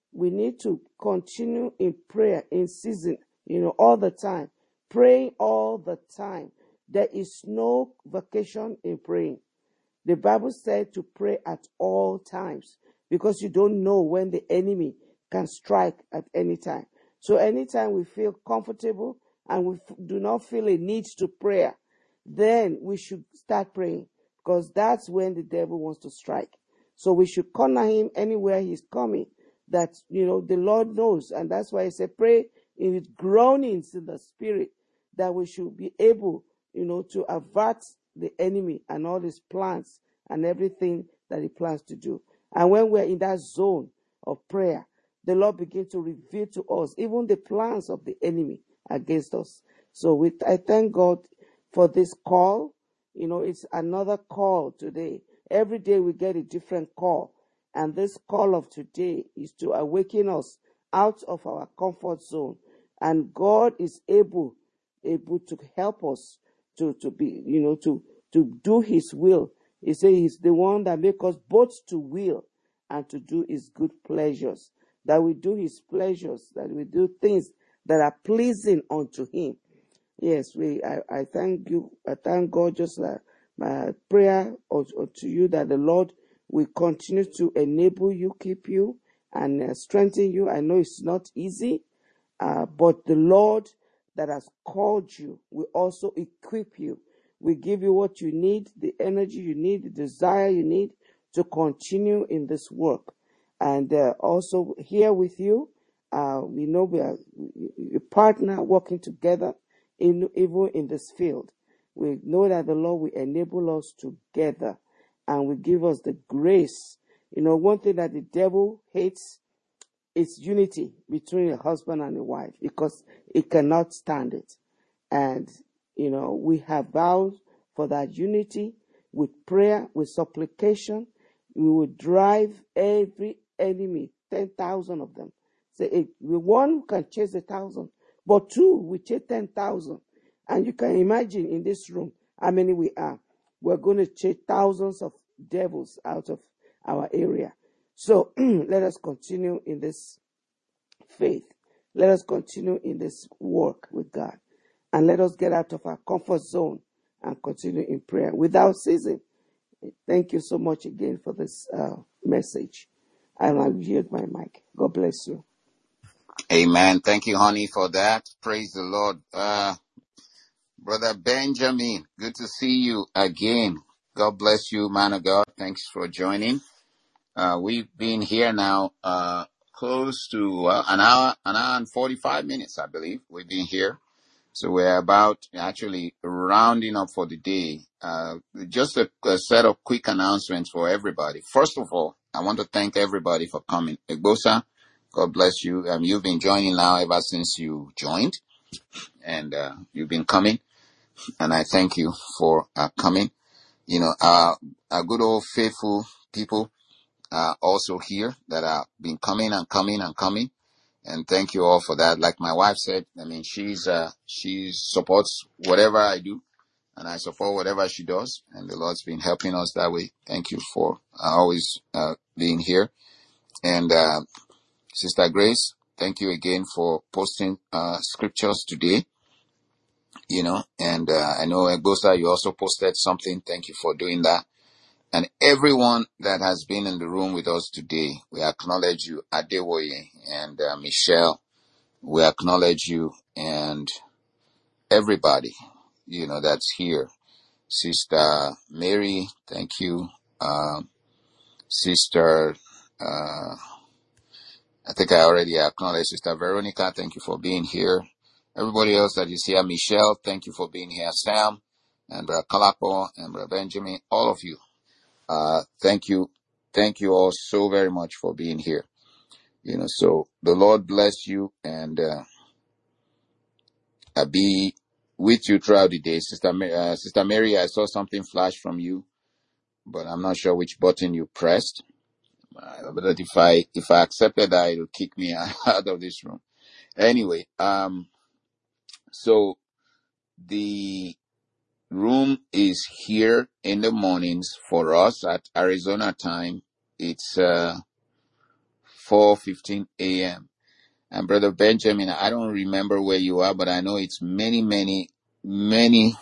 Speaker 3: we need to continue in prayer in season, you know, all the time. Praying all the time. There is no vacation in praying. The Bible said to pray at all times because you don't know when the enemy can strike at any time. So anytime we feel comfortable and we f- do not feel a need to prayer, then we should start praying because that's when the devil wants to strike. So we should corner him anywhere he's coming. That, you know, the Lord knows. And that's why he said, pray in with groanings in the spirit, that we should be able, you know, to avert the enemy and all his plans and everything that he plans to do. And when we're in that zone of prayer, the Lord begins to reveal to us even the plans of the enemy against us. So we, I thank God for this call. You know, it's another call today. Every day we get a different call. And this call of today is to awaken us out of our comfort zone. And God is able, able to help us to, to be, you know, to, to do his will. He says he's the one that makes us both to will and to do his good pleasures. That we do his pleasures, that we do things that are pleasing unto him. Yes, we. I, I thank you. I thank God. Just like my prayer to you, that the Lord will continue to enable you, keep you, and uh, strengthen you. I know it's not easy, uh, but the Lord that has called you will also equip you. We give you what you need, the energy you need, the desire you need to continue in this work. And uh, also here with you, uh, we know we are a partner working together in even in this field. We know that the Lord will enable us together and will give us the grace. You know, one thing that the devil hates is unity between a husband and a wife because it cannot stand it. And, you know, we have vowed for that unity with prayer, with supplication. We will drive every enemy, ten thousand of them. So it, one can chase a thousand, but two will chase ten thousand. And you can imagine in this room how many we are. We're going to chase thousands of devils out of our area. So let us continue in this faith. Let us continue in this work with God. And let us get out of our comfort zone and continue in prayer without ceasing. Thank you so much again for this uh, message. And I'll yield my mic. God bless you.
Speaker 1: Amen. Thank you, honey, for that. Praise the Lord. Uh, Brother Benjamin, good to see you again. God bless you, man of God. Thanks for joining. Uh, we've been here now uh, close to uh, an hour, an hour and forty-five minutes, I believe. We've been here. So we're about actually rounding up for the day. Uh, just a, a set of quick announcements for everybody. First of all, I want to thank everybody for coming. Egbosa, God bless you. Um, you've been joining now ever since you joined, and uh, you've been coming, and I thank you for uh, coming. You know, uh, our good old faithful people are also here that have been coming and coming and coming. And thank you all for that. Like my wife said, I mean, she's, uh, she supports whatever I do and I support whatever she does. And the Lord's been helping us that way. Thank you for uh, always, uh, being here. And, uh, Sister Grace, thank you again for posting, uh, scriptures today, you know, and, uh, I know Egbosa, you also posted something. Thank you for doing that. And everyone that has been in the room with us today, we acknowledge you, Adewoye and uh, Michelle. We acknowledge you and everybody, you know, that's here. Sister Mary, thank you. Uh, Sister, uh, I think I already acknowledged Sister Veronica. Thank you for being here. Everybody else that is here, Michelle, thank you for being here. Sam and Brother Kalapo and Brother Benjamin, all of you. Uh, thank you. Thank you all so very much for being here. You know, so the Lord bless you and, uh, I'll be with you throughout the day. Sister, uh, Sister Mary, I saw something flash from you, but I'm not sure which button you pressed. Uh, but if I, if I accepted that, it'll kick me out of this room. Anyway, um, so the room is here in the mornings for us at Arizona time. It's, uh, four fifteen a.m. And Brother Benjamin, I don't remember where you are, but I know it's many, many, many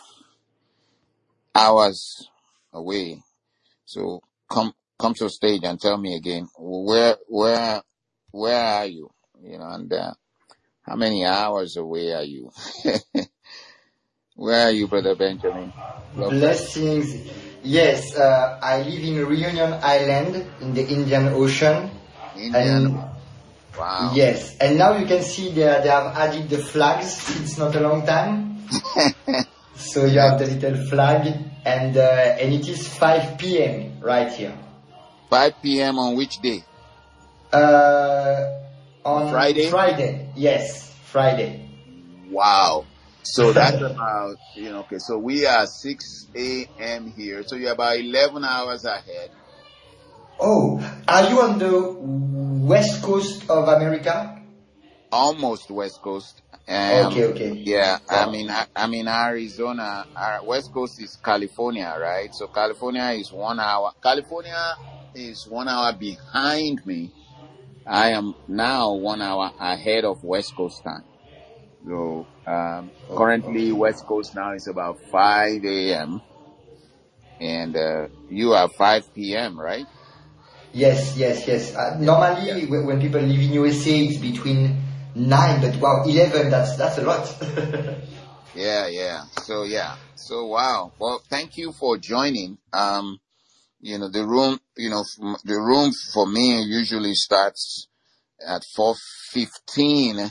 Speaker 1: hours away. So come, come to the stage and tell me again, where, where, where are you? You know, and uh, how many hours away are you? Where are you, Brother Benjamin?
Speaker 4: Blessings. Yes, uh, I live in Reunion Island in the Indian Ocean.
Speaker 1: Indian.
Speaker 4: And
Speaker 1: wow.
Speaker 4: Yes, and now you can see they, they have added the flags. It's not a long time. So you have the little flag, and uh, and it is five p.m. right here.
Speaker 1: five p.m. on which day?
Speaker 4: Uh, on
Speaker 1: Friday?
Speaker 4: Friday, yes, Friday.
Speaker 1: Wow. So that's about, you know, okay, so we are six a.m. here, so you're about eleven hours ahead.
Speaker 4: Oh, are you on the west coast of America?
Speaker 1: Almost west coast. Um,
Speaker 4: okay, okay.
Speaker 1: Yeah, I mean, I, I'm in Arizona. Our west coast is California, right? So California is one hour. California is one hour behind me. I am now one hour ahead of West Coast time. So um, currently, West Coast now is about five a.m. and uh, you are five p.m., right?
Speaker 4: Yes, yes, yes. Uh, normally, yeah. when people live in U S A, it's between nine, but wow, eleven, that's that's a lot.
Speaker 1: yeah, yeah. So, yeah. So, wow. Well, thank you for joining. Um, you know, the room, you know, the room for me usually starts at four fifteen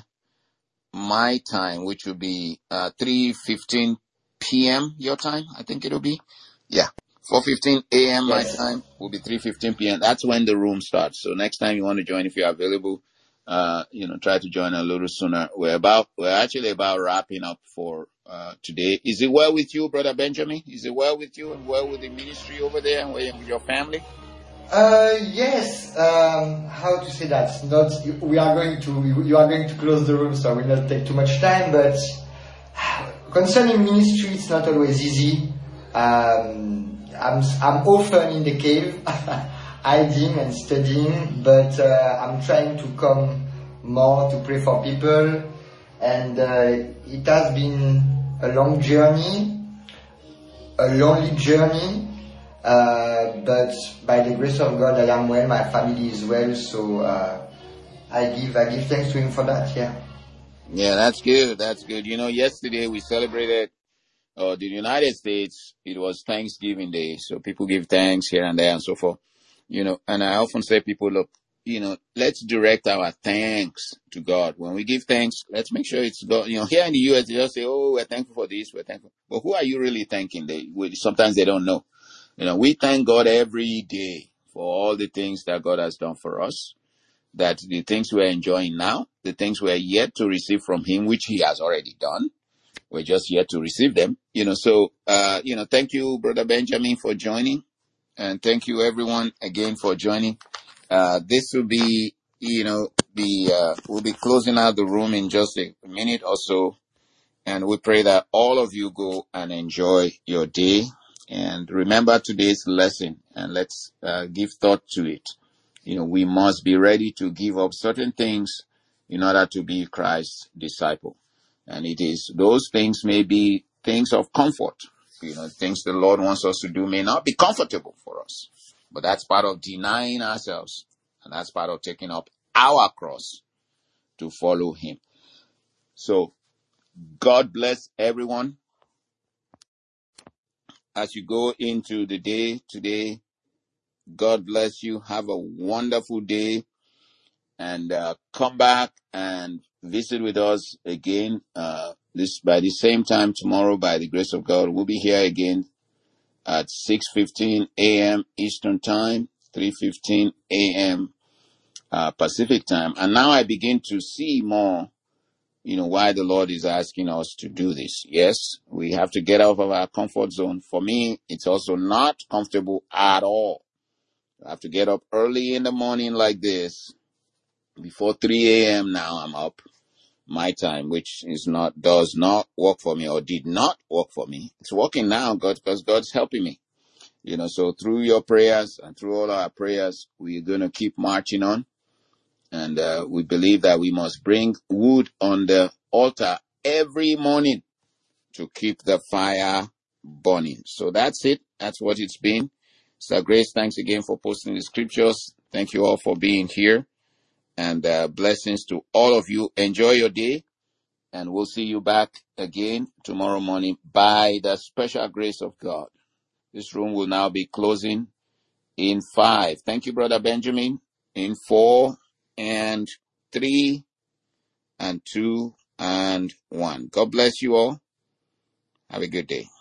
Speaker 1: my time, which will be uh, three fifteen p.m. your time, I think it'll be. Yeah. four fifteen a.m.
Speaker 4: Yes.
Speaker 1: my time will be three fifteen p.m. That's when the room starts. So next time you want to join, if you're available, uh, you know, try to join a little sooner. We're about, we're actually about wrapping up for uh, today. Is it well with you, Brother Benjamin? Is it well with you and well with the ministry over there and with your family?
Speaker 4: Uh, yes. Um, how to say that? Not. We are going to. You are going to close the room, so I will not take too much time. But concerning ministry, it's not always easy. Um, I'm I'm often in the cave, hiding and studying, but uh, I'm trying to come more to pray for people, and uh, it has been a long journey, a lonely journey. Uh, but by the grace of God, I am well. My family is well, so uh, I give I give thanks to Him for that. Yeah.
Speaker 1: Yeah, that's good. That's good. You know, yesterday we celebrated uh, the United States. It was Thanksgiving Day, so people give thanks here and there and so forth. You know, and I often say, people, look, you know, let's direct our thanks to God. When we give thanks, let's make sure it's God. You know, here in the U S, they just say, "Oh, we're thankful for this, we're thankful." But who are you really thanking? They sometimes they don't know. You know, we thank God every day for all the things that God has done for us, that the things we're enjoying now, the things we're yet to receive from Him, which He has already done. We're just yet to receive them. You know, so, uh, you know, thank you, Brother Benjamin, for joining. And thank you, everyone, again, for joining. Uh, this will be, you know, the, uh, we'll be closing out the room in just a minute or so. And we pray that all of you go and enjoy your day. And remember today's lesson, and let's uh, give thought to it. You know, we must be ready to give up certain things in order to be Christ's disciple. And it is, those things may be things of comfort. You know, things the Lord wants us to do may not be comfortable for us. But that's part of denying ourselves. And that's part of taking up our cross to follow Him. So, God bless everyone. As you go into the day today, God bless you. Have a wonderful day. And uh, come back and visit with us again uh, this by the same time tomorrow, by the grace of God. We'll be here again at six fifteen a.m. Eastern Time, three fifteen a.m. Uh, Pacific Time. And now I begin to see more, you know, why the Lord is asking us to do this. Yes, we have to get out of our comfort zone. For me, it's also not comfortable at all. I have to get up early in the morning like this. Before three a.m. now I'm up, my time, which is not, does not work for me or did not work for me. It's working now, God, because God's helping me. You know, so through your prayers and through all our prayers, we're going to keep marching on. And uh, we believe that we must bring wood on the altar every morning to keep the fire burning. So that's it. That's what it's been. Sister Grace, thanks again for posting the scriptures. Thank you all for being here. And uh, blessings to all of you. Enjoy your day. And we'll see you back again tomorrow morning by the special grace of God. This room will now be closing in five. Thank you, Brother Benjamin. In four and three and two and one. God bless you all. Have a good day.